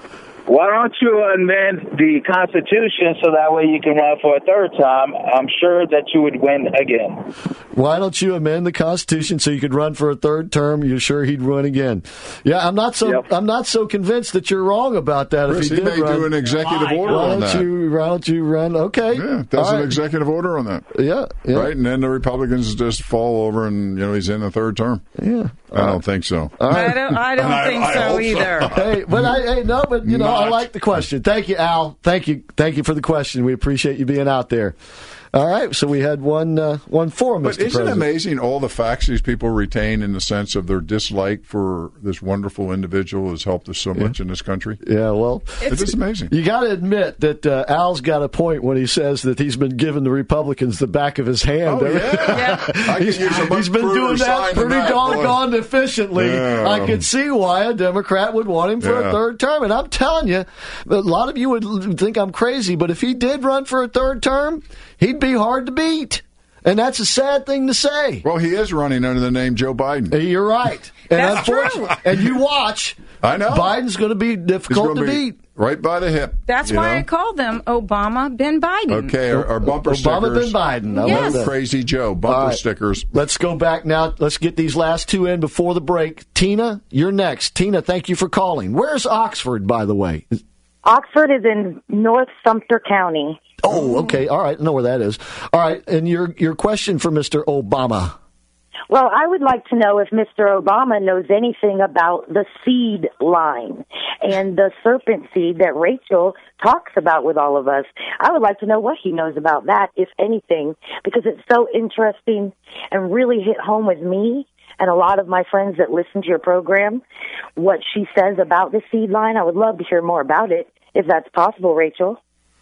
why don't you amend the Constitution so that way you can run for a third time? I'm sure that you would win again. Why don't you amend the Constitution so you could run for a third term? You're sure he'd run again? Yeah, I'm not so yep. I'm not so convinced that you're wrong about that. Chris, if he, he did may run, do an executive why, order why on don't that. You, why don't you run? Okay, yeah, does All an right. executive order on that. Yeah, yeah, right, and then the Republicans just fall over, and you know he's in the third term. Yeah, I don't think so. All right. I don't. I don't I- think I so hope either. so. Hey, but I hey, no, but you know I Not. like the question. Thank you, Al. Thank you, thank you for the question. We appreciate you being out there. All right, so we had one uh, one for But Mister isn't it President. amazing all the facts these people retain in the sense of their dislike for this wonderful individual who has helped us so much in this country? Yeah, well, it is amazing. You got to admit that uh, Al's got a point when he says that he's been giving the Republicans the back of his hand. Oh, yeah. I could he's, use a much he's been cruder doing that sign than pretty that, doggone boy. efficiently. Yeah. I could see why a Democrat would want him for Yeah. a third term. And I'm telling you, a lot of you would think I'm crazy, but if he did run for a third term, he'd be hard to beat. And that's a sad thing to say. Well, he is running under the name Joe Biden. You're right. And That's unfortunately- true. And you watch. I know. Biden's going to be He's difficult gonna to be beat. right by the hip. That's you why know? I call them Obama, Ben Biden. Okay, our, our bumper Obama stickers. Ben Biden. I Yes. love that. Crazy Joe bumper All right. stickers. Let's go back now. Let's get these last two in before the break. Tina, you're next. Tina, thank you for calling. Where's Oxford, by the way? Oxford is in North Sumter County. Oh, okay. All right. I know where that is. All right. And your your question for Mister Obama. Well, I would like to know if Mister Obama knows anything about the seed line and the serpent seed that Rachel talks about with all of us. I would like to know what he knows about that, if anything, because it's so interesting and really hit home with me and a lot of my friends that listen to your program, what she says about the seed line. I would love to hear more about it, if that's possible, Rachel.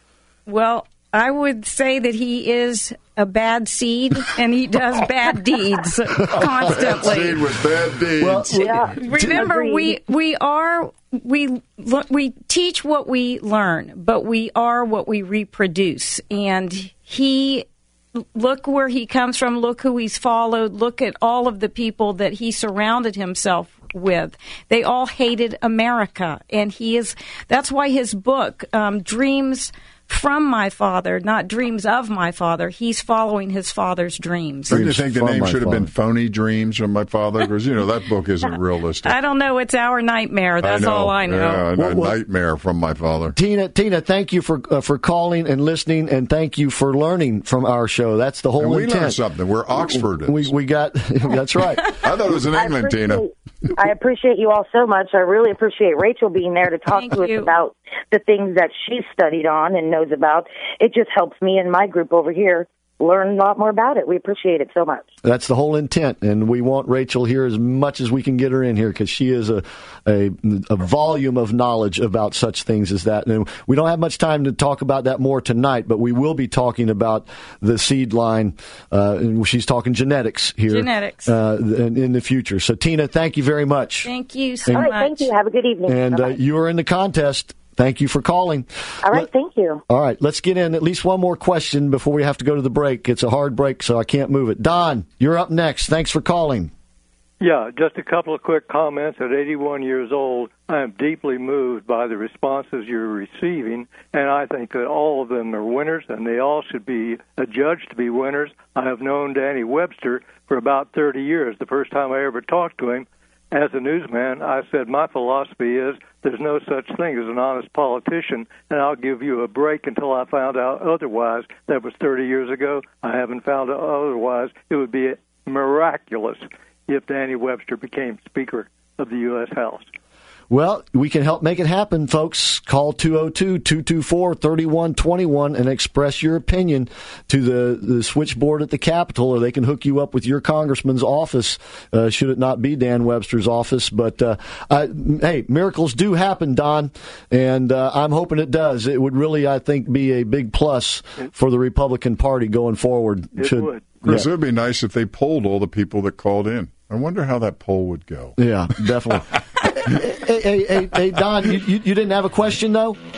Well, I would say that he is a bad seed and he does bad deeds constantly. Seed with bad deeds. Well, Yeah. Remember, we we are we we teach what we learn, but we are what we reproduce. And he, look where he comes from. Look who he's followed. Look at all of the people that he surrounded himself with. They all hated America, and he is. That's why his book, um, Dreams from My Father, not Dreams of My Father. He's following his father's dreams. Don't you think the from name my should have been father. Phony Dreams from My Father? Because, you know, that book isn't realistic. I don't know. It's our nightmare. That's I know. all I know. Yeah, a Well, well- nightmare from my father. Tina, Tina, thank you for uh, for calling and listening, and thank you for learning from our show. That's the whole And we intent. learned something. We're Oxford. We we got. That's right. I thought it was in England, I Tina. appreciate- I appreciate you all so much. I really appreciate Rachel being there to talk Thank to you. us about the things that she's studied on and knows about. It just helps me and my group over here learn a lot more about it. We appreciate it so much. That's the whole intent, and we want Rachel here as much as we can get her in here because she is a, a a volume of knowledge about such things as that. And we don't have much time to talk about that more tonight, but we will be talking about the seed line. Uh, and she's talking genetics here, Genetics. uh, in, in the future. So, Tina, thank you very much. Thank you so All right, much. thank you. Have a good evening. And uh, Bye-bye. you are in the contest. Thank you for calling. all right, thank you. All right, let's get in at least one more question before we have to go to the break. It's a hard break, so I can't move it. Don, you're up next. Thanks for calling. Yeah, just a couple of quick comments. At eighty-one years old, I am deeply moved by the responses you're receiving, and I think that all of them are winners, and they all should be adjudged to be winners. I have known Danny Webster for about thirty years. The first time I ever talked to him as a newsman, I said, my philosophy is there's no such thing as an honest politician, and I'll give you a break until I found out otherwise. That was thirty years ago. I haven't found out otherwise. It would be miraculous if Danny Webster became Speaker of the U S House. Well, we can help make it happen, folks. Call two oh two, two two four, three one two one and express your opinion to the, the switchboard at the Capitol, or they can hook you up with your congressman's office, uh, should it not be Dan Webster's office. But, uh, I, hey, miracles do happen, Don, and uh, I'm hoping it does. It would really, I think, be a big plus for the Republican Party going forward. It Should, would. Chris, yeah. it would be nice if they polled all the people that called in. I wonder how that poll would go. Yeah, definitely. hey, hey, hey, hey, Don, you, you, you didn't have a question, though?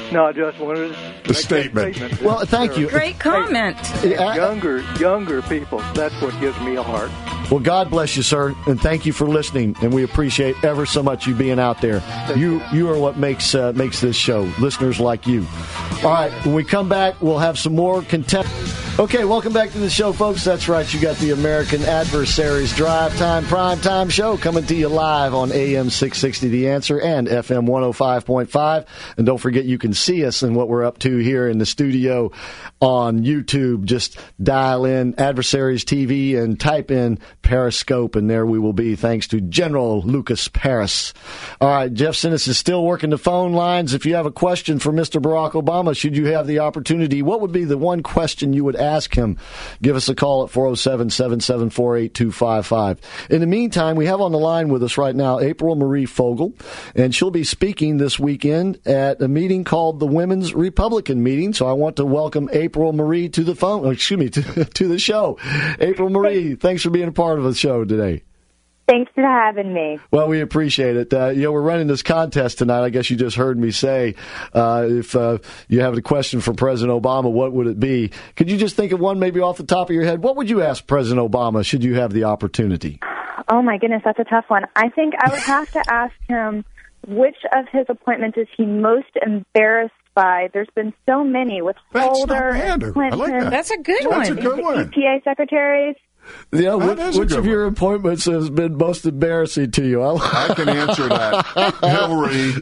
No, I just wanted to The make statement. that statement. Well, thank you. Great comment. Hey, younger, younger people, that's what gives me a heart. Well, God bless you, sir, and thank you for listening. And we appreciate ever so much you being out there. You you are what makes uh, makes this show. Listeners like you. All right, when we come back, we'll have some more content. Okay, welcome back to the show, folks. That's right. You got the American Adversaries Drive Time Prime Time Show coming to you live on A M six sixty The Answer and F M one oh five point five. And don't forget, you can see us and what we're up to here in the studio on YouTube. Just dial in Adversaries T V and type in Periscope, and there we will be, thanks to General Lucas Paris. All right, Jeff Sinis is still working the phone lines. If you have a question for Mister Barack Obama, should you have the opportunity, what would be the one question you would ask him? Give us a call at four oh seven, seven seven four, eight two five five. In the meantime, we have on the line with us right now April Marie Fogel, and she'll be speaking this weekend at a meeting called the Women's Republican Meeting. So I want to welcome April Marie to the phone, or excuse me, to, to the show. April Marie, thanks for being a part of the show today. Thanks for having me. Well, we appreciate it. Uh, you know, we're running this contest tonight. I guess you just heard me say, uh, if uh, you have a question for President Obama, what would it be? Could you just think of one maybe off the top of your head? What would you ask President Obama should you have the opportunity? Oh, my goodness, that's a tough one. I think I would have to ask him which of his appointments is he most embarrassed by. There's been so many with Holder and Clinton. I like that. That's a good That's one. a good one. E P A secretaries. Yeah, That which, is a which good of your appointments has been most embarrassing to you? I, I can answer that. Hillary.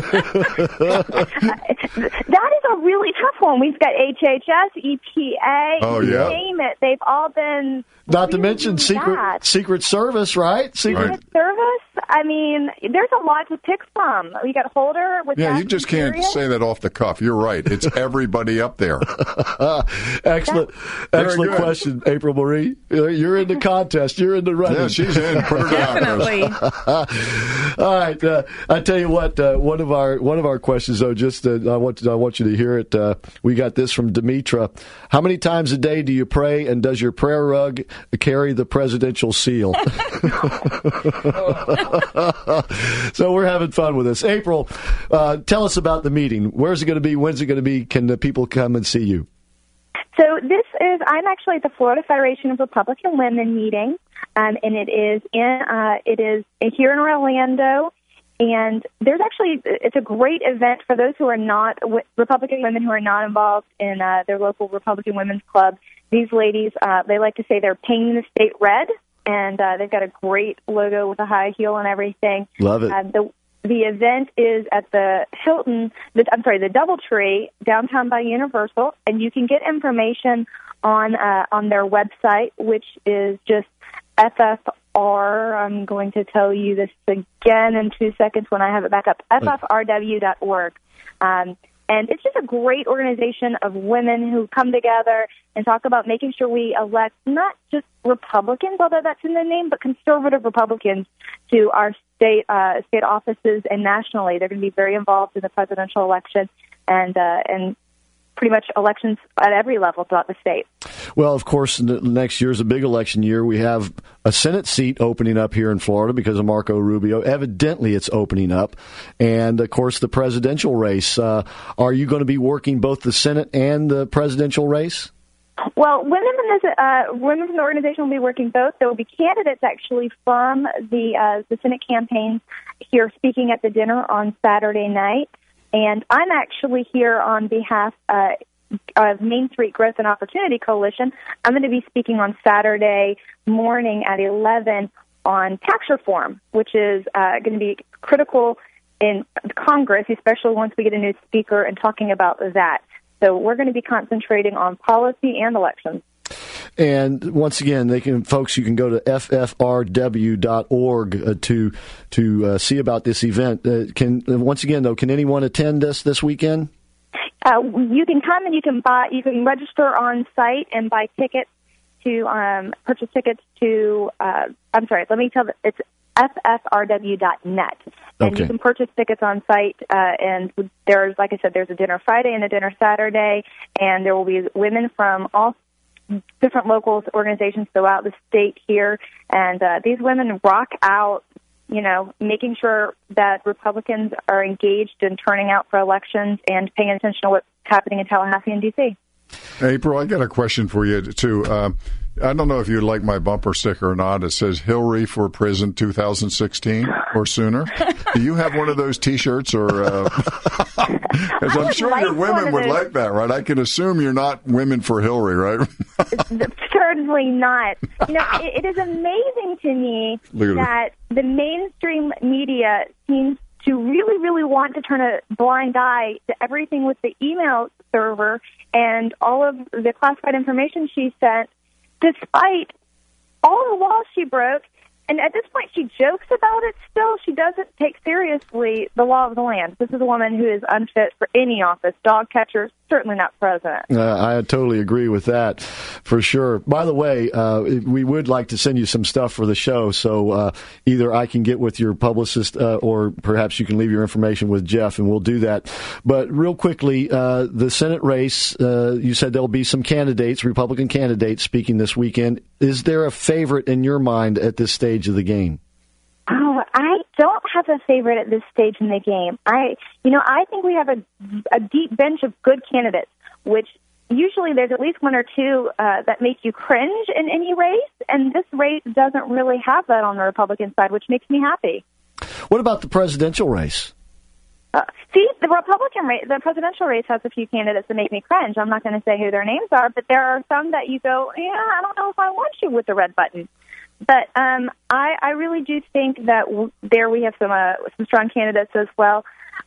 That is a really tough one. We've got H H S, E P A, Oh, you yeah. name it. They've all been Not to really mention Secret bad. Secret Service, right? Secret. Right. Service. I mean, there's a lot to pick from. We got Holder with Yeah, that you just can't period. say that off the cuff. You're right. It's everybody up there. excellent, Very excellent good. question, April Marie. You're in the contest. You're in the running. Yeah, she's in. Put her down. Definitely. All right, uh, I tell you what. Uh, one of our one of our questions, though, just uh, I want to, I want you to hear it. Uh, we got this from Demetra. How many times a day do you pray, and does your prayer rug carry the presidential seal? So we're having fun with this. April, uh, tell us about the meeting. Where's it going to be? When's it going to be? Can the people come and see you? So this is, I'm actually at the Florida Federation of Republican Women meeting, um, and it is in, uh, it is here in Orlando, and there's actually, it's a great event for those who are not, Republican women who are not involved in uh, their local Republican Women's Club. These ladies, uh, they like to say they're painting the state red, and uh, they've got a great logo with a high heel and everything. Love it. Uh, the The event is at the Hilton, the, I'm sorry, the Doubletree, downtown by Universal, and you can get information on uh, on their website, which is just F F R. I'm going to tell you this again in two seconds when I have it back up, F F R W dot org. Um, and it's just a great organization of women who come together and talk about making sure we elect not just Republicans, although that's in the name, but conservative Republicans to our state uh, state offices and nationally. They're going to be very involved in the presidential election and uh, and pretty much elections at every level throughout the state. Well, of course, the next year is a big election year. We have a Senate seat opening up here in Florida because of Marco Rubio. Evidently, it's opening up. And, of course, the presidential race. Uh, are you going to be working both the Senate and the presidential race? Well, women in this, uh, women from the organization will be working both. There will be candidates actually from the uh, the Senate campaign here speaking at the dinner on Saturday night. And I'm actually here on behalf uh, of Main Street Growth and Opportunity Coalition. I'm going to be speaking on Saturday morning at eleven on tax reform, which is uh, going to be critical in Congress, especially once we get a new speaker, and talking about that. So we're going to be concentrating on policy and elections. And once again, they can, folks, you can go to F F R W dot org uh, to to uh, see about this event. Uh, can once again, though, can anyone attend this this weekend? Uh, you can come and you can buy, you can register on site and buy tickets to um, purchase tickets to. Uh, I'm sorry, let me tell you, it's F F R W dot net, and Okay. you can purchase tickets on site. Uh, and there's, like I said, there's a dinner Friday and a dinner Saturday, and there will be women from all different local organizations throughout the state here, and uh, these women rock out you know, making sure that Republicans are engaged in turning out for elections and paying attention to what's happening in Tallahassee and D C. April, I got a question for you, too. Uh, I don't know if you like my bumper sticker or not. It says Hillary for Prison two thousand sixteen or sooner. Do you have one of those T-shirts? Or uh, as I'm sure like your women would those. like that, right? I can assume you're not women for Hillary, right? Certainly not. You know, it, it is amazing to me Look at that the mainstream media seems to really, really want to turn a blind eye to everything with the email server and all of the classified information she sent, despite all the laws she broke. And at this point, she jokes about it still. She doesn't take seriously the law of the land. This is a woman who is unfit for any office. Dog catcher, certainly not president. Uh, I totally agree with that, for sure. By the way, uh, we would like to send you some stuff for the show, so uh, either I can get with your publicist uh, or perhaps you can leave your information with Jeff, and we'll do that. But real quickly, uh, the Senate race, uh, you said there'll be some candidates, Republican candidates, speaking this weekend. Is there a favorite in your mind at this stage of the game? Oh, I don't have a favorite at this stage in the game. I, you know, I think we have a, a deep bench of good candidates, which usually there's at least one or two uh, that make you cringe in any race, and this race doesn't really have that on the Republican side, which makes me happy. What about the presidential race? Uh, see, the Republican race, the presidential race has a few candidates that make me cringe. I'm not going to say who their names are, but there are some that you go, yeah, I don't know if I want you with the red button. But um, I, I really do think that w- there we have some uh, some strong candidates as well.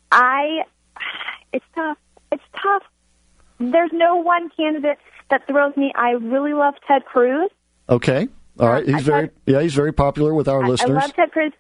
I, it's tough. It's tough. There's no one candidate that thrills me. I really love Ted Cruz. Okay, all right. He's I very thought- yeah. He's very popular with our I, listeners. I love Ted Cruz.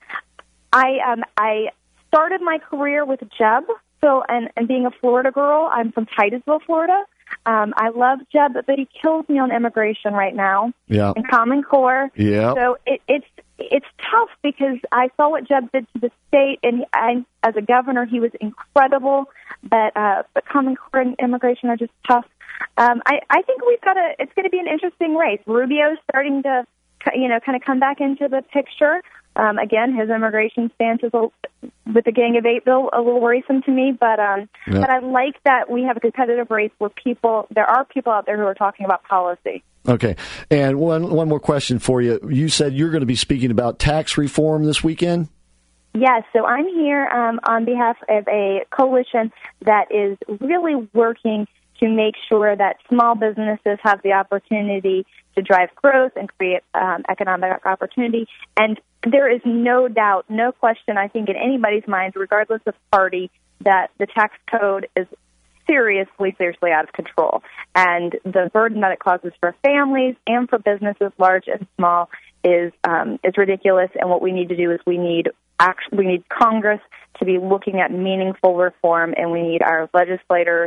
I um I started my career with Jeb, so and, and being a Florida girl, I'm from Titusville, Florida. Um, I love Jeb, but he kills me on immigration right now. Yeah. And Common Core. Yeah. So it, it's it's tough because I saw what Jeb did to the state, and he, I, as a governor, he was incredible. But uh, but Common Core and immigration are just tough. Um, I I think we've got a. It's going to be an interesting race. Rubio's starting to, you know, kind of come back into the picture. Um, again, his immigration stance is a, with the Gang of Eight bill a little worrisome to me, but um, yeah. but I like that we have a competitive race where people there are people out there who are talking about policy. Okay, and one one more question for you. You said you're going to be speaking about tax reform this weekend? Yes, so I'm here um, on behalf of a coalition that is really working to make sure that small businesses have the opportunity to drive growth and create um, economic opportunity. And there is no doubt, no question, I think, in anybody's mind, regardless of party, that the tax code is seriously, seriously out of control. And the burden that it causes for families and for businesses, large and small, is um, is ridiculous. And what we need to do is we need act- we need Congress to be looking at meaningful reform, and we need our legislators,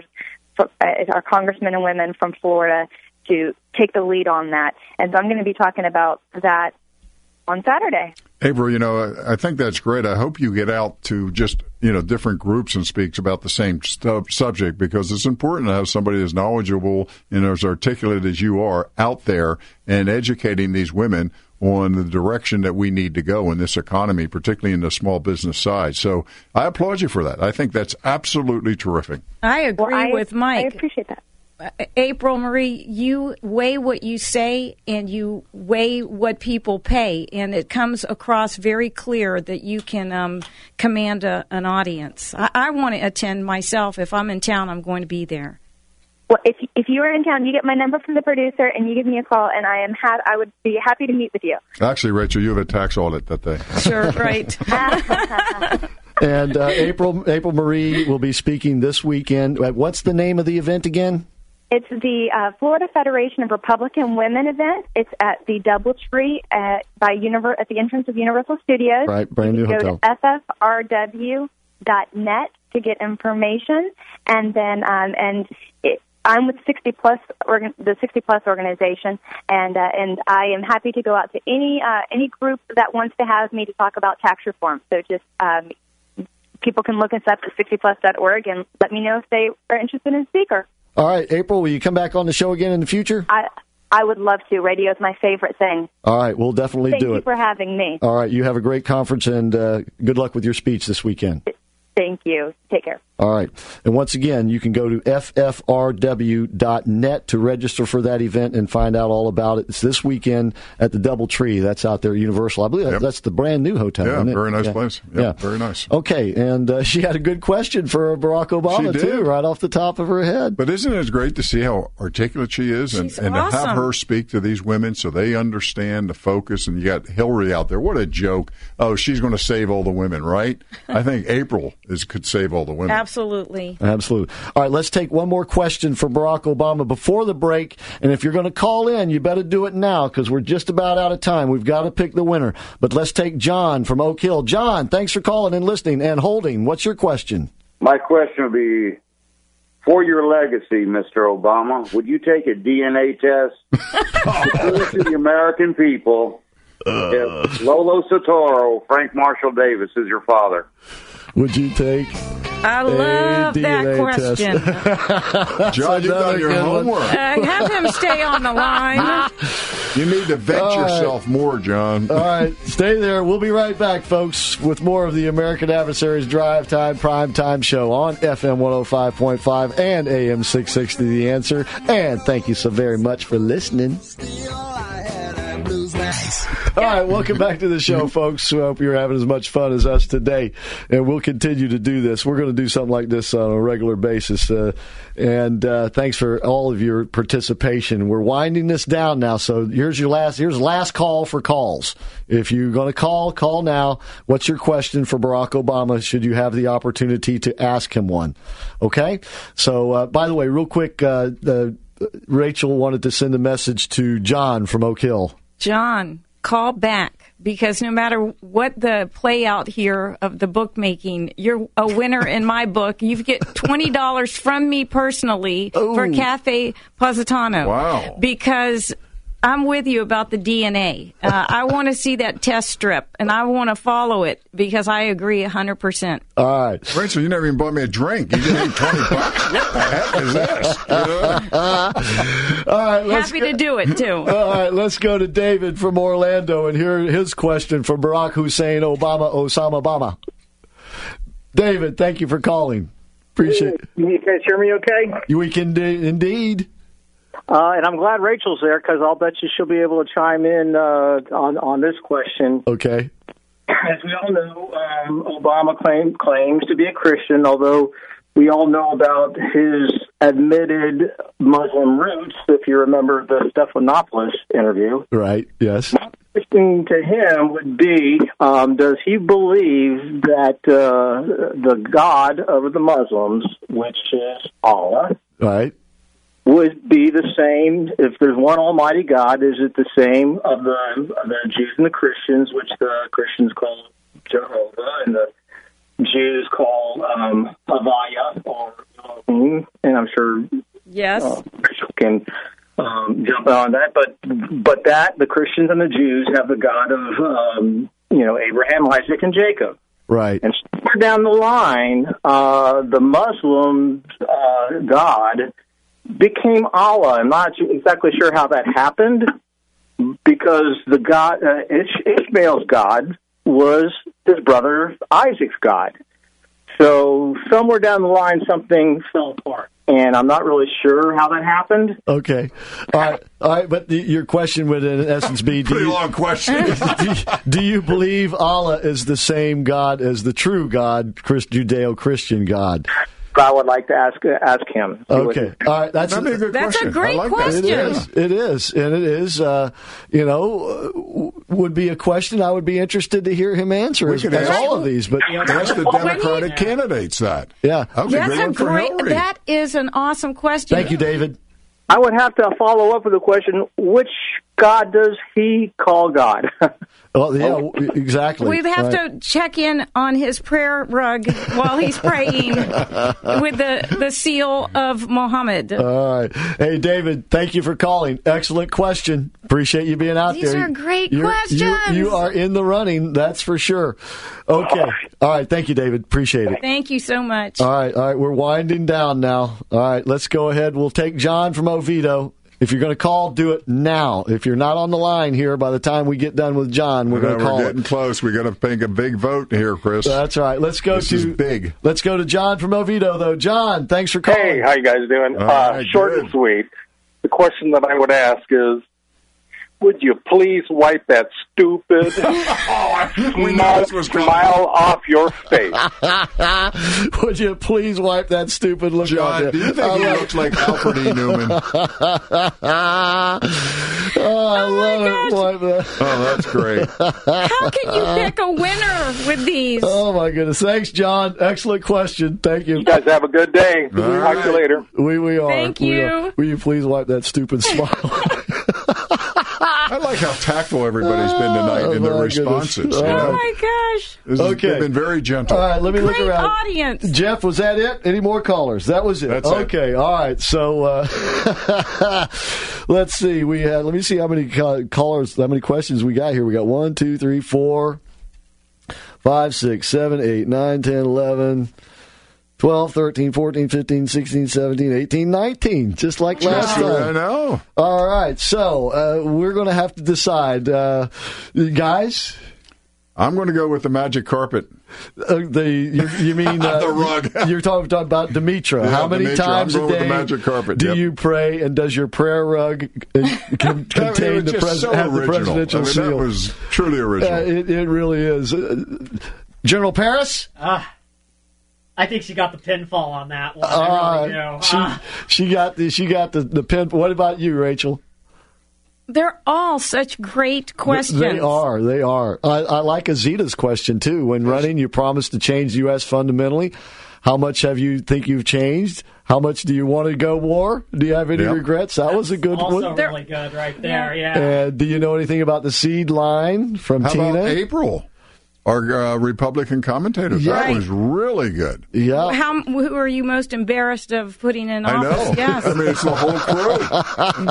our congressmen and women from Florida, to take the lead on that. And so I'm going to be talking about that on Saturday. April, you know, I think that's great. I hope you get out to just, you know, different groups and speaks about the same stu- subject, because it's important to have somebody as knowledgeable and as articulate as you are out there and educating these women on the direction that we need to go in this economy, particularly in the small business side. So I applaud you for that. I think that's absolutely terrific. I agree Well, I- with Mike. I appreciate that. April Marie, you weigh what you say and you weigh what people pay, and it comes across very clear that you can um, command a, an audience. I, I want to attend myself. If I'm in town, I'm going to be there. Well, if if you are in town, you get my number from the producer, and you give me a call, and I am ha- I would be happy to meet with you. Actually, Rachel, you have a tax audit that day. Sure, right. And uh, April April Marie will be speaking this weekend. What's the name of the event again? It's the uh, Florida Federation of Republican Women event. It's at the DoubleTree at by Univer- at the entrance of Universal Studios. Right, brand new you can hotel. Go to F F R W dot net to get information, and then um, and it, I'm with sixty plus organ- the sixty plus organization, and uh, and I am happy to go out to any uh, any group that wants to have me to talk about tax reform. So just um, people can look us up at sixty plus dot org and let me know if they are interested in a speaker. All right, April, will you come back on the show again in the future? I I would love to. Radio is my favorite thing. All right, we'll definitely Thank do you it. for having me. All right, you have a great conference, and uh, good luck with your speech this weekend. Thank you. Take care. All right. And once again, you can go to F F R W dot net to register for that event and find out all about it. It's this weekend at the Doubletree. That's out there at Universal. I believe Yep. that's the brand new hotel. Yeah, isn't it? very nice yeah. place. Yep, yeah, very nice. Okay, and uh, she had a good question for Barack Obama, She did. too, right off the top of her head. But isn't it great to see how articulate she is, and, She's and to awesome. have her speak to these women so they understand the focus? And you got Hillary out there. What a joke! Oh, she's going to save all the women, right? I think April is could save all the women. Absolutely. Absolutely. All right, let's take one more question for Barack Obama before the break. And if you're going to call in, you better do it now because we're just about out of time. We've got to pick the winner. But let's take John from Oak Hill. John, thanks for calling and listening and holding. What's your question? My question would be, for your legacy, Mister Obama, would you take a D N A test to prove to the American people if Lolo Soetoro, Frank Marshall Davis, is your father? Would you take I love a that D N A question. test? John, you've done your homework. Uh, have him stay on the line. You need to vet All right. yourself more, John. All right, stay there. We'll be right back, folks, with more of the American Adversaries Drive Time Prime Time Show on F M one oh five point five and A M six sixty The Answer. And thank you so very much for listening. All right, welcome back to the show, folks. We hope you're having as much fun as us today, and we'll continue to do this. We're going to do something like this on a regular basis, uh, and uh, thanks for all of your participation. We're winding this down now, so here's your last. Here's last call for calls. If you're going to call, call now. What's your question for Barack Obama? Should you have the opportunity to ask him one? Okay. So, uh, by the way, real quick, uh, uh, Rachel wanted to send a message to John from Oak Hill. John, call back because no matter what the play out here of the bookmaking, you're a winner in my book. You get twenty dollars from me personally Ooh. for Cafe Positano. Wow. Because I'm with you about the D N A. Uh, I want to see that test strip, and I want to follow it because I agree one hundred percent. All right. Rachel, you never even bought me a drink. You just paid twenty bucks. What the heck is this? You know? All right, let's Happy go. to do it, too. All right, let's go to David from Orlando and hear his question from Barack Hussein Obama Osama Obama. David, thank you for calling. Appreciate it. Can you guys hear me okay? We can do, indeed. Uh, and I'm glad Rachel's there because I'll bet you she'll be able to chime in uh, on, on this question. Okay. As we all know, um, Obama claim, claims to be a Christian, although we all know about his admitted Muslim roots, if you remember the Stephanopoulos interview. Right, yes. My question to him would be, um, does he believe that uh, the God of the Muslims, which is Allah, Right. would be the same if there's one Almighty God? Is it the same of the of the Jews and the Christians, which the Christians call Jehovah and the Jews call um, Havaya or Elohim? And I'm sure Yes. uh, Rachel can um, jump on that. But but that the Christians and the Jews have the God of um, you know Abraham, Isaac, and Jacob. Right. And somewhere down the line, uh, the Muslim uh, God became Allah. I'm not exactly sure how that happened because the God, uh, Ish- Ishmael's God, was his brother Isaac's God. So somewhere down the line, something fell apart, and I'm not really sure how that happened. Okay. All right. All right. But the, your question would, in essence, be: do Pretty you, long question. do, you, do you believe Allah is the same God as the true God, Christ, Judeo-Christian God? I would like to ask ask him. Okay. All right. That's That'd be a good That's question. a great I like question. That. It is. It is. And it is, uh, you know, uh, would be a question I would be interested to hear him answer We as, could as ask- all of these. But Ask the Democratic candidates that. yeah. That would be a That's good a one for great. Hillary. That is an awesome question. Thank you, David. I would have to follow up with the question: which God does he call God? Well, yeah, w- exactly. We'd have Right. to check in on his prayer rug while he's praying with the, the seal of Muhammad. All right. Hey, David, thank you for calling. Excellent question. Appreciate you being out These there. are great You're- questions. You, you are in the running, that's for sure. Okay. All right. Thank you, David. Appreciate it. Thank you so much. All right. All right. We're winding down now. All right. Let's go ahead. We'll take John from Oviedo. If you're going to call, do it now. If you're not on the line here by the time we get done with John, we're going to call We're getting it. close. We got to make a big vote here, Chris. That's right. Let's go this to is big. Let's go to John from Oviedo, though. John, thanks for calling. Hey, how you guys doing? All Uh, right, short good. and sweet. The question that I would ask is, would you please wipe that stupid smile, smile off your face? Would you please wipe that stupid look John, on do you think I he love- looks like Alfred E. Newman? oh, I love it. Wipe that. Oh, that's great. How can you pick a winner with these? Oh, my goodness. Thanks, John. Excellent question. Thank you. You guys have a good day. All Talk to you later. We, we are. Thank We you. are. Will you please wipe that stupid smile? I like how tactful everybody's been tonight in their Oh, my goodness. responses. Oh, you know? Oh my gosh. This is- Okay. They've been very gentle. All right, let me Great look around. audience. Jeff, was that it? Any more callers? That was it. That's it. okay, all right. So uh, let's see. We had. Let me see how many ca- callers, how many questions we got here. We got one, two, three, four, five, six, seven, eight, nine, ten, eleven. twelve, thirteen, fourteen, fifteen, sixteen, seventeen, eighteen, nineteen, just like last Yeah, I time. know. All right, so uh, we're going to have to decide. Uh, guys? I'm going to go with the magic carpet. Uh, the you, you mean uh, The rug. You're talking, talking about Demetra. Yeah, How many Demetra. times I'm a going with day the magic carpet, do yep. you pray, and does your prayer rug uh, con- contain I mean, it was the, just pres- so have the original. presidential I mean, seal? that was truly original. Uh, it, it really is. Uh, General Paris? Ah, I think she got the pinfall on that one. I Uh, really do. she Ah. she got the she got the, the pin. What about you, Rachel? They're all such great questions. They are. They are. I, I like Azita's question, too. When running, you promised to change the U S fundamentally. How much have you think you've changed? How much do you want to go war? Do you have any Yep. regrets? That was a good Also one. really good right there, yeah. And do you know anything about the seed line from How Tina? about April, our uh, Republican commentator? Yeah. That was really good. Yeah. How, who are you most embarrassed of putting in I office? know. Yes. I mean, it's the whole crew.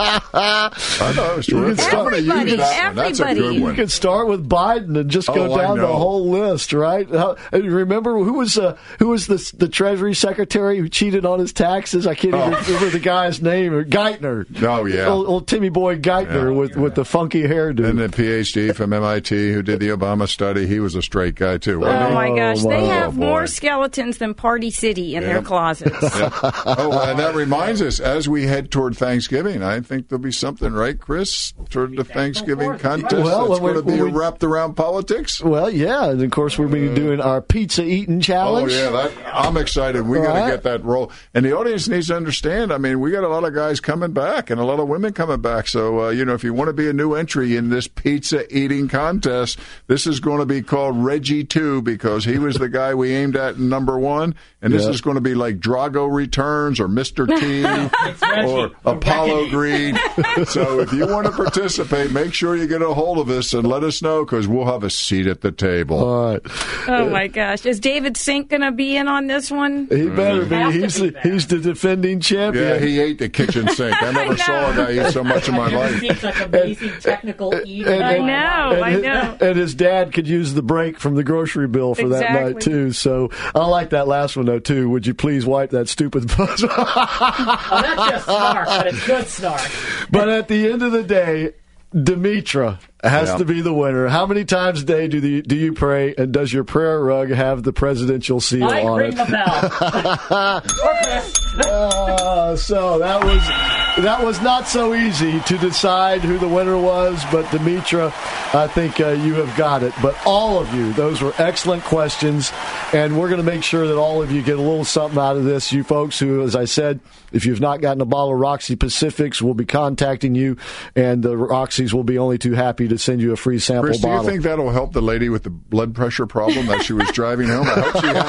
I thought it was terrific. I'm going to Everybody, use that one. That's a everybody. good You one. could start with Biden and just go Oh, I down the know. whole list, right? How, and remember who was uh, who was the the Treasury Secretary who cheated on his taxes? I can't even Oh. remember the guy's name. Geithner. Oh, yeah. Old, old Timmy Boy Geithner Yeah. with, with the funky hairdo. And the P H D from M I T who did the Obama study, he was a straight guy, too. wasn't Oh he? my gosh, Oh, they my- have oh, boy. more skeletons than Party City in their Yep. closets. Oh, and that reminds us, as we head toward Thanksgiving, I think there'll be something, right, Chris, toward the Thanksgiving contest Well, that's when going to we- be when we- wrapped around politics? Well, yeah, and of course we're going to be doing our pizza eating Oh, challenge. yeah, that, I'm excited. We got to Right. get that roll. And the audience needs to understand, I mean, we got a lot of guys coming back and a lot of women coming back. So, uh, you know, if you want to be a new entry in this pizza eating contest, this is going to be called Reggie two because he was the guy we aimed at in number one. And this Yeah. is going to be like Drago Returns or Mister T or Apollo Greed. So if you want to participate, make sure you get a hold of us and let us know because we'll have a seat at the table. All right. Oh my gosh, is David Sink going to be in on this one? He better be. Has to He's be the, there. he's the defending champion. Yeah, he ate the kitchen sink. I never I saw a guy eat so much in my I've never life. seen such amazing technical eating. and- I in my know, life. I his, know. and his dad could use the break from the grocery bill for that Exactly. night too. So I like that last one though too. Would you please wipe that stupid buzz? Oh, that's just snark, but it's good snark. But at the end of the day, Demetra has Yeah. to be the winner. How many times a day do the, do you pray, and does your prayer rug have the presidential seal I on ring it? the bell. Or Chris. Uh, so that was that was not so easy to decide who the winner was, but Demetra, I think uh, you have got it. But all of you, those were excellent questions, and we're going to make sure that all of you get a little something out of this. You folks who, as I said, if you've not gotten a bottle of Roxy Pacifics, we'll be contacting you, and the Roxys will be only too happy to send you a free sample Chris, do bottle. you think that'll help the lady with the blood pressure problem that she was driving home? I hope, she had,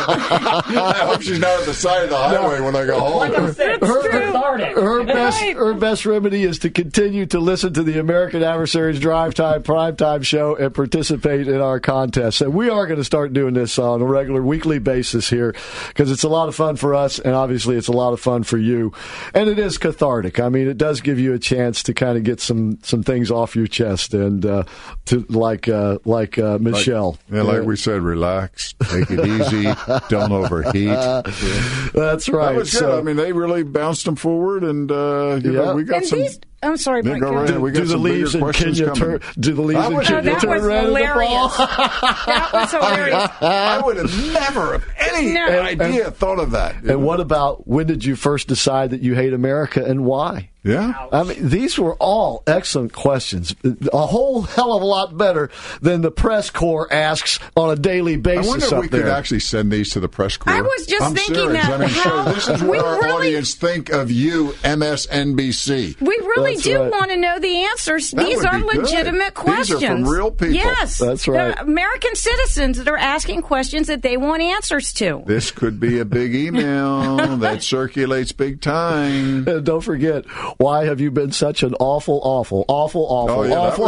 I hope she's not at the side of the highway when I go home. Like I'm saying, Her- it's cathartic. Her best, Right. her best remedy is to continue to listen to the American Adversaries Drive Time Primetime Show and participate in our contest. And we are going to start doing this on a regular week. weekly basis here because it's a lot of fun for us, and obviously it's a lot of fun for you. And it is cathartic. I mean, it does give you a chance to kind of get some, some things off your chest, and uh, to like uh, like uh, Michelle. Like, yeah, like we said, relax, take it easy, don't overheat. Yeah. That's right. That was good. So, I mean, they really bounced them forward, and uh, you yeah. know, we got And some. these, I'm sorry, Yeah, Mike. go right go ahead. We do, got do the some leaves bigger in questions Kenya coming. turn? Do the leaves I in would- Kenya Oh, that turn was red in the hilarious. fall? That was hilarious. I would have never have any No. idea thought of that. And what about when did you first decide that you hate America and why? Yeah. I mean, these were all excellent questions. A whole hell of a lot better than the press corps asks on a daily I basis wonder if up we there. could actually send these to the press corps. I was just I'm thinking serious. that. I mean, How- so this is we what our really- audience think of you, M S N B C. We really That's do right. want to know the answers. That These would are be good. legitimate These are questions. from real people. Yes. That's right. They're American citizens that are asking questions that they want answers to. This could be a big email that circulates big time. And don't forget, why have you been such an awful, awful, awful, awful, Oh, yeah, awful?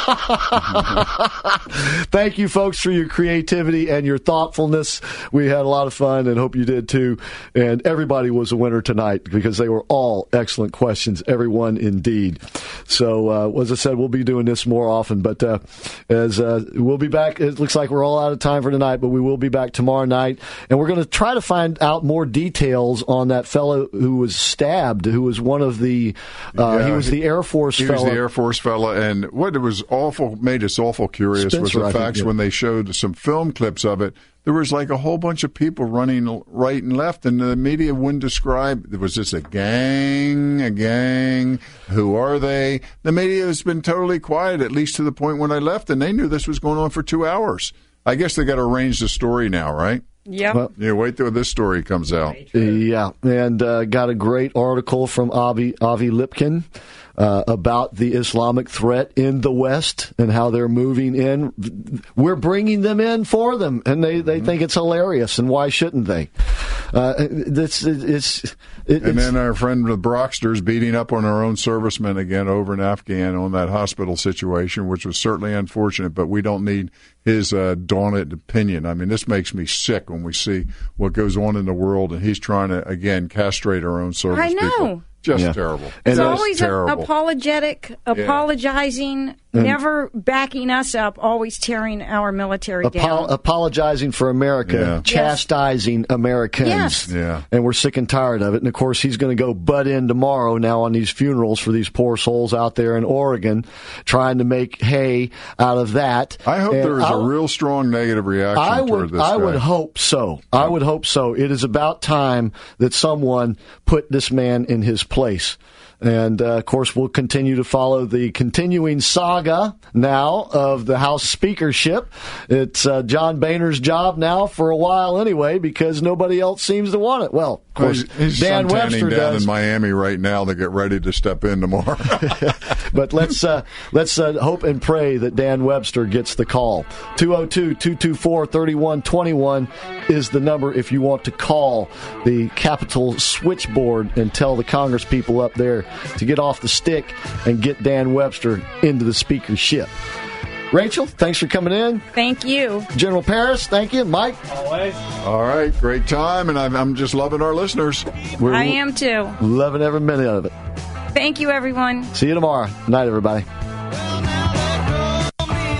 that was good. Thank you, folks, for your creativity and your thoughtfulness. We had a lot of fun and hope you did too. And everybody was a winner tonight because they were all excellent questions, everyone indeed. So, uh, as I said, we'll be doing this more often. But uh, as uh, we'll be back, it looks like we're all out of time for tonight, but we will be back tomorrow night. And we're going to try to find out more details on that fellow who was stabbed, who was one of the, uh, Yeah, he was the Air Force He fellow. was the Air Force fella, and what was awful, made us awful curious Spencer, was the I think, facts yeah. when they showed some film clips of it. There was like a whole bunch of people running right and left, and the media wouldn't describe. Was this a gang? A gang? Who are they? The media has been totally quiet, at least to the point when I left, and they knew this was going on for two hours. I guess they got to arrange the story now, right? Yep. Well, Yeah, wait till this story comes out. Yeah, and uh, got a great article from Avi, Avi Lipkin uh, about the Islamic threat in the West and how they're moving in. We're bringing them in for them, and they, they think it's hilarious, and why shouldn't they? Uh, it's, it's, it, And it's, then our friend the Brocksters beating up on our own servicemen again over in Afghan on that hospital situation, which was certainly unfortunate, but we don't need his uh, daunted opinion. I mean, this makes me sick when we see what goes on in the world, and he's trying to, again, castrate our own service I know. people. Just Yeah. terrible. It's And always a- terrible. apologetic, apologizing, never backing us up, always tearing our military Apo- down. apologizing for America, Yeah. chastising Americans. Yes. Yeah. And we're sick and tired of it. And of course, he's going to go butt in tomorrow now on these funerals for these poor souls out there in Oregon, trying to make hay out of that. I hope And there is I'll- a real strong negative reaction I toward would, this I guy. would hope so. I would hope so. It is about time that someone put this man in his place. And, uh, of course, we'll continue to follow the continuing saga now of the House speakership. It's uh, John Boehner's job now for a while anyway, because nobody else seems to want it. Well, of course, He's Dan suntanning Webster down does. in Miami right now to get ready to step in tomorrow. But let's uh, let's uh, hope and pray that Dan Webster gets the call. two oh two, two two four, three one two one is the number if you want to call the Capitol switchboard and tell the Congress people up there to get off the stick and get Dan Webster into the speakership. Rachel, thanks for coming in. Thank you. General Paris, thank you. Mike. Always. All right, great time, and I'm, I'm just loving our listeners. We're I am too. loving every minute of it. Thank you, everyone. See you tomorrow. Night, everybody.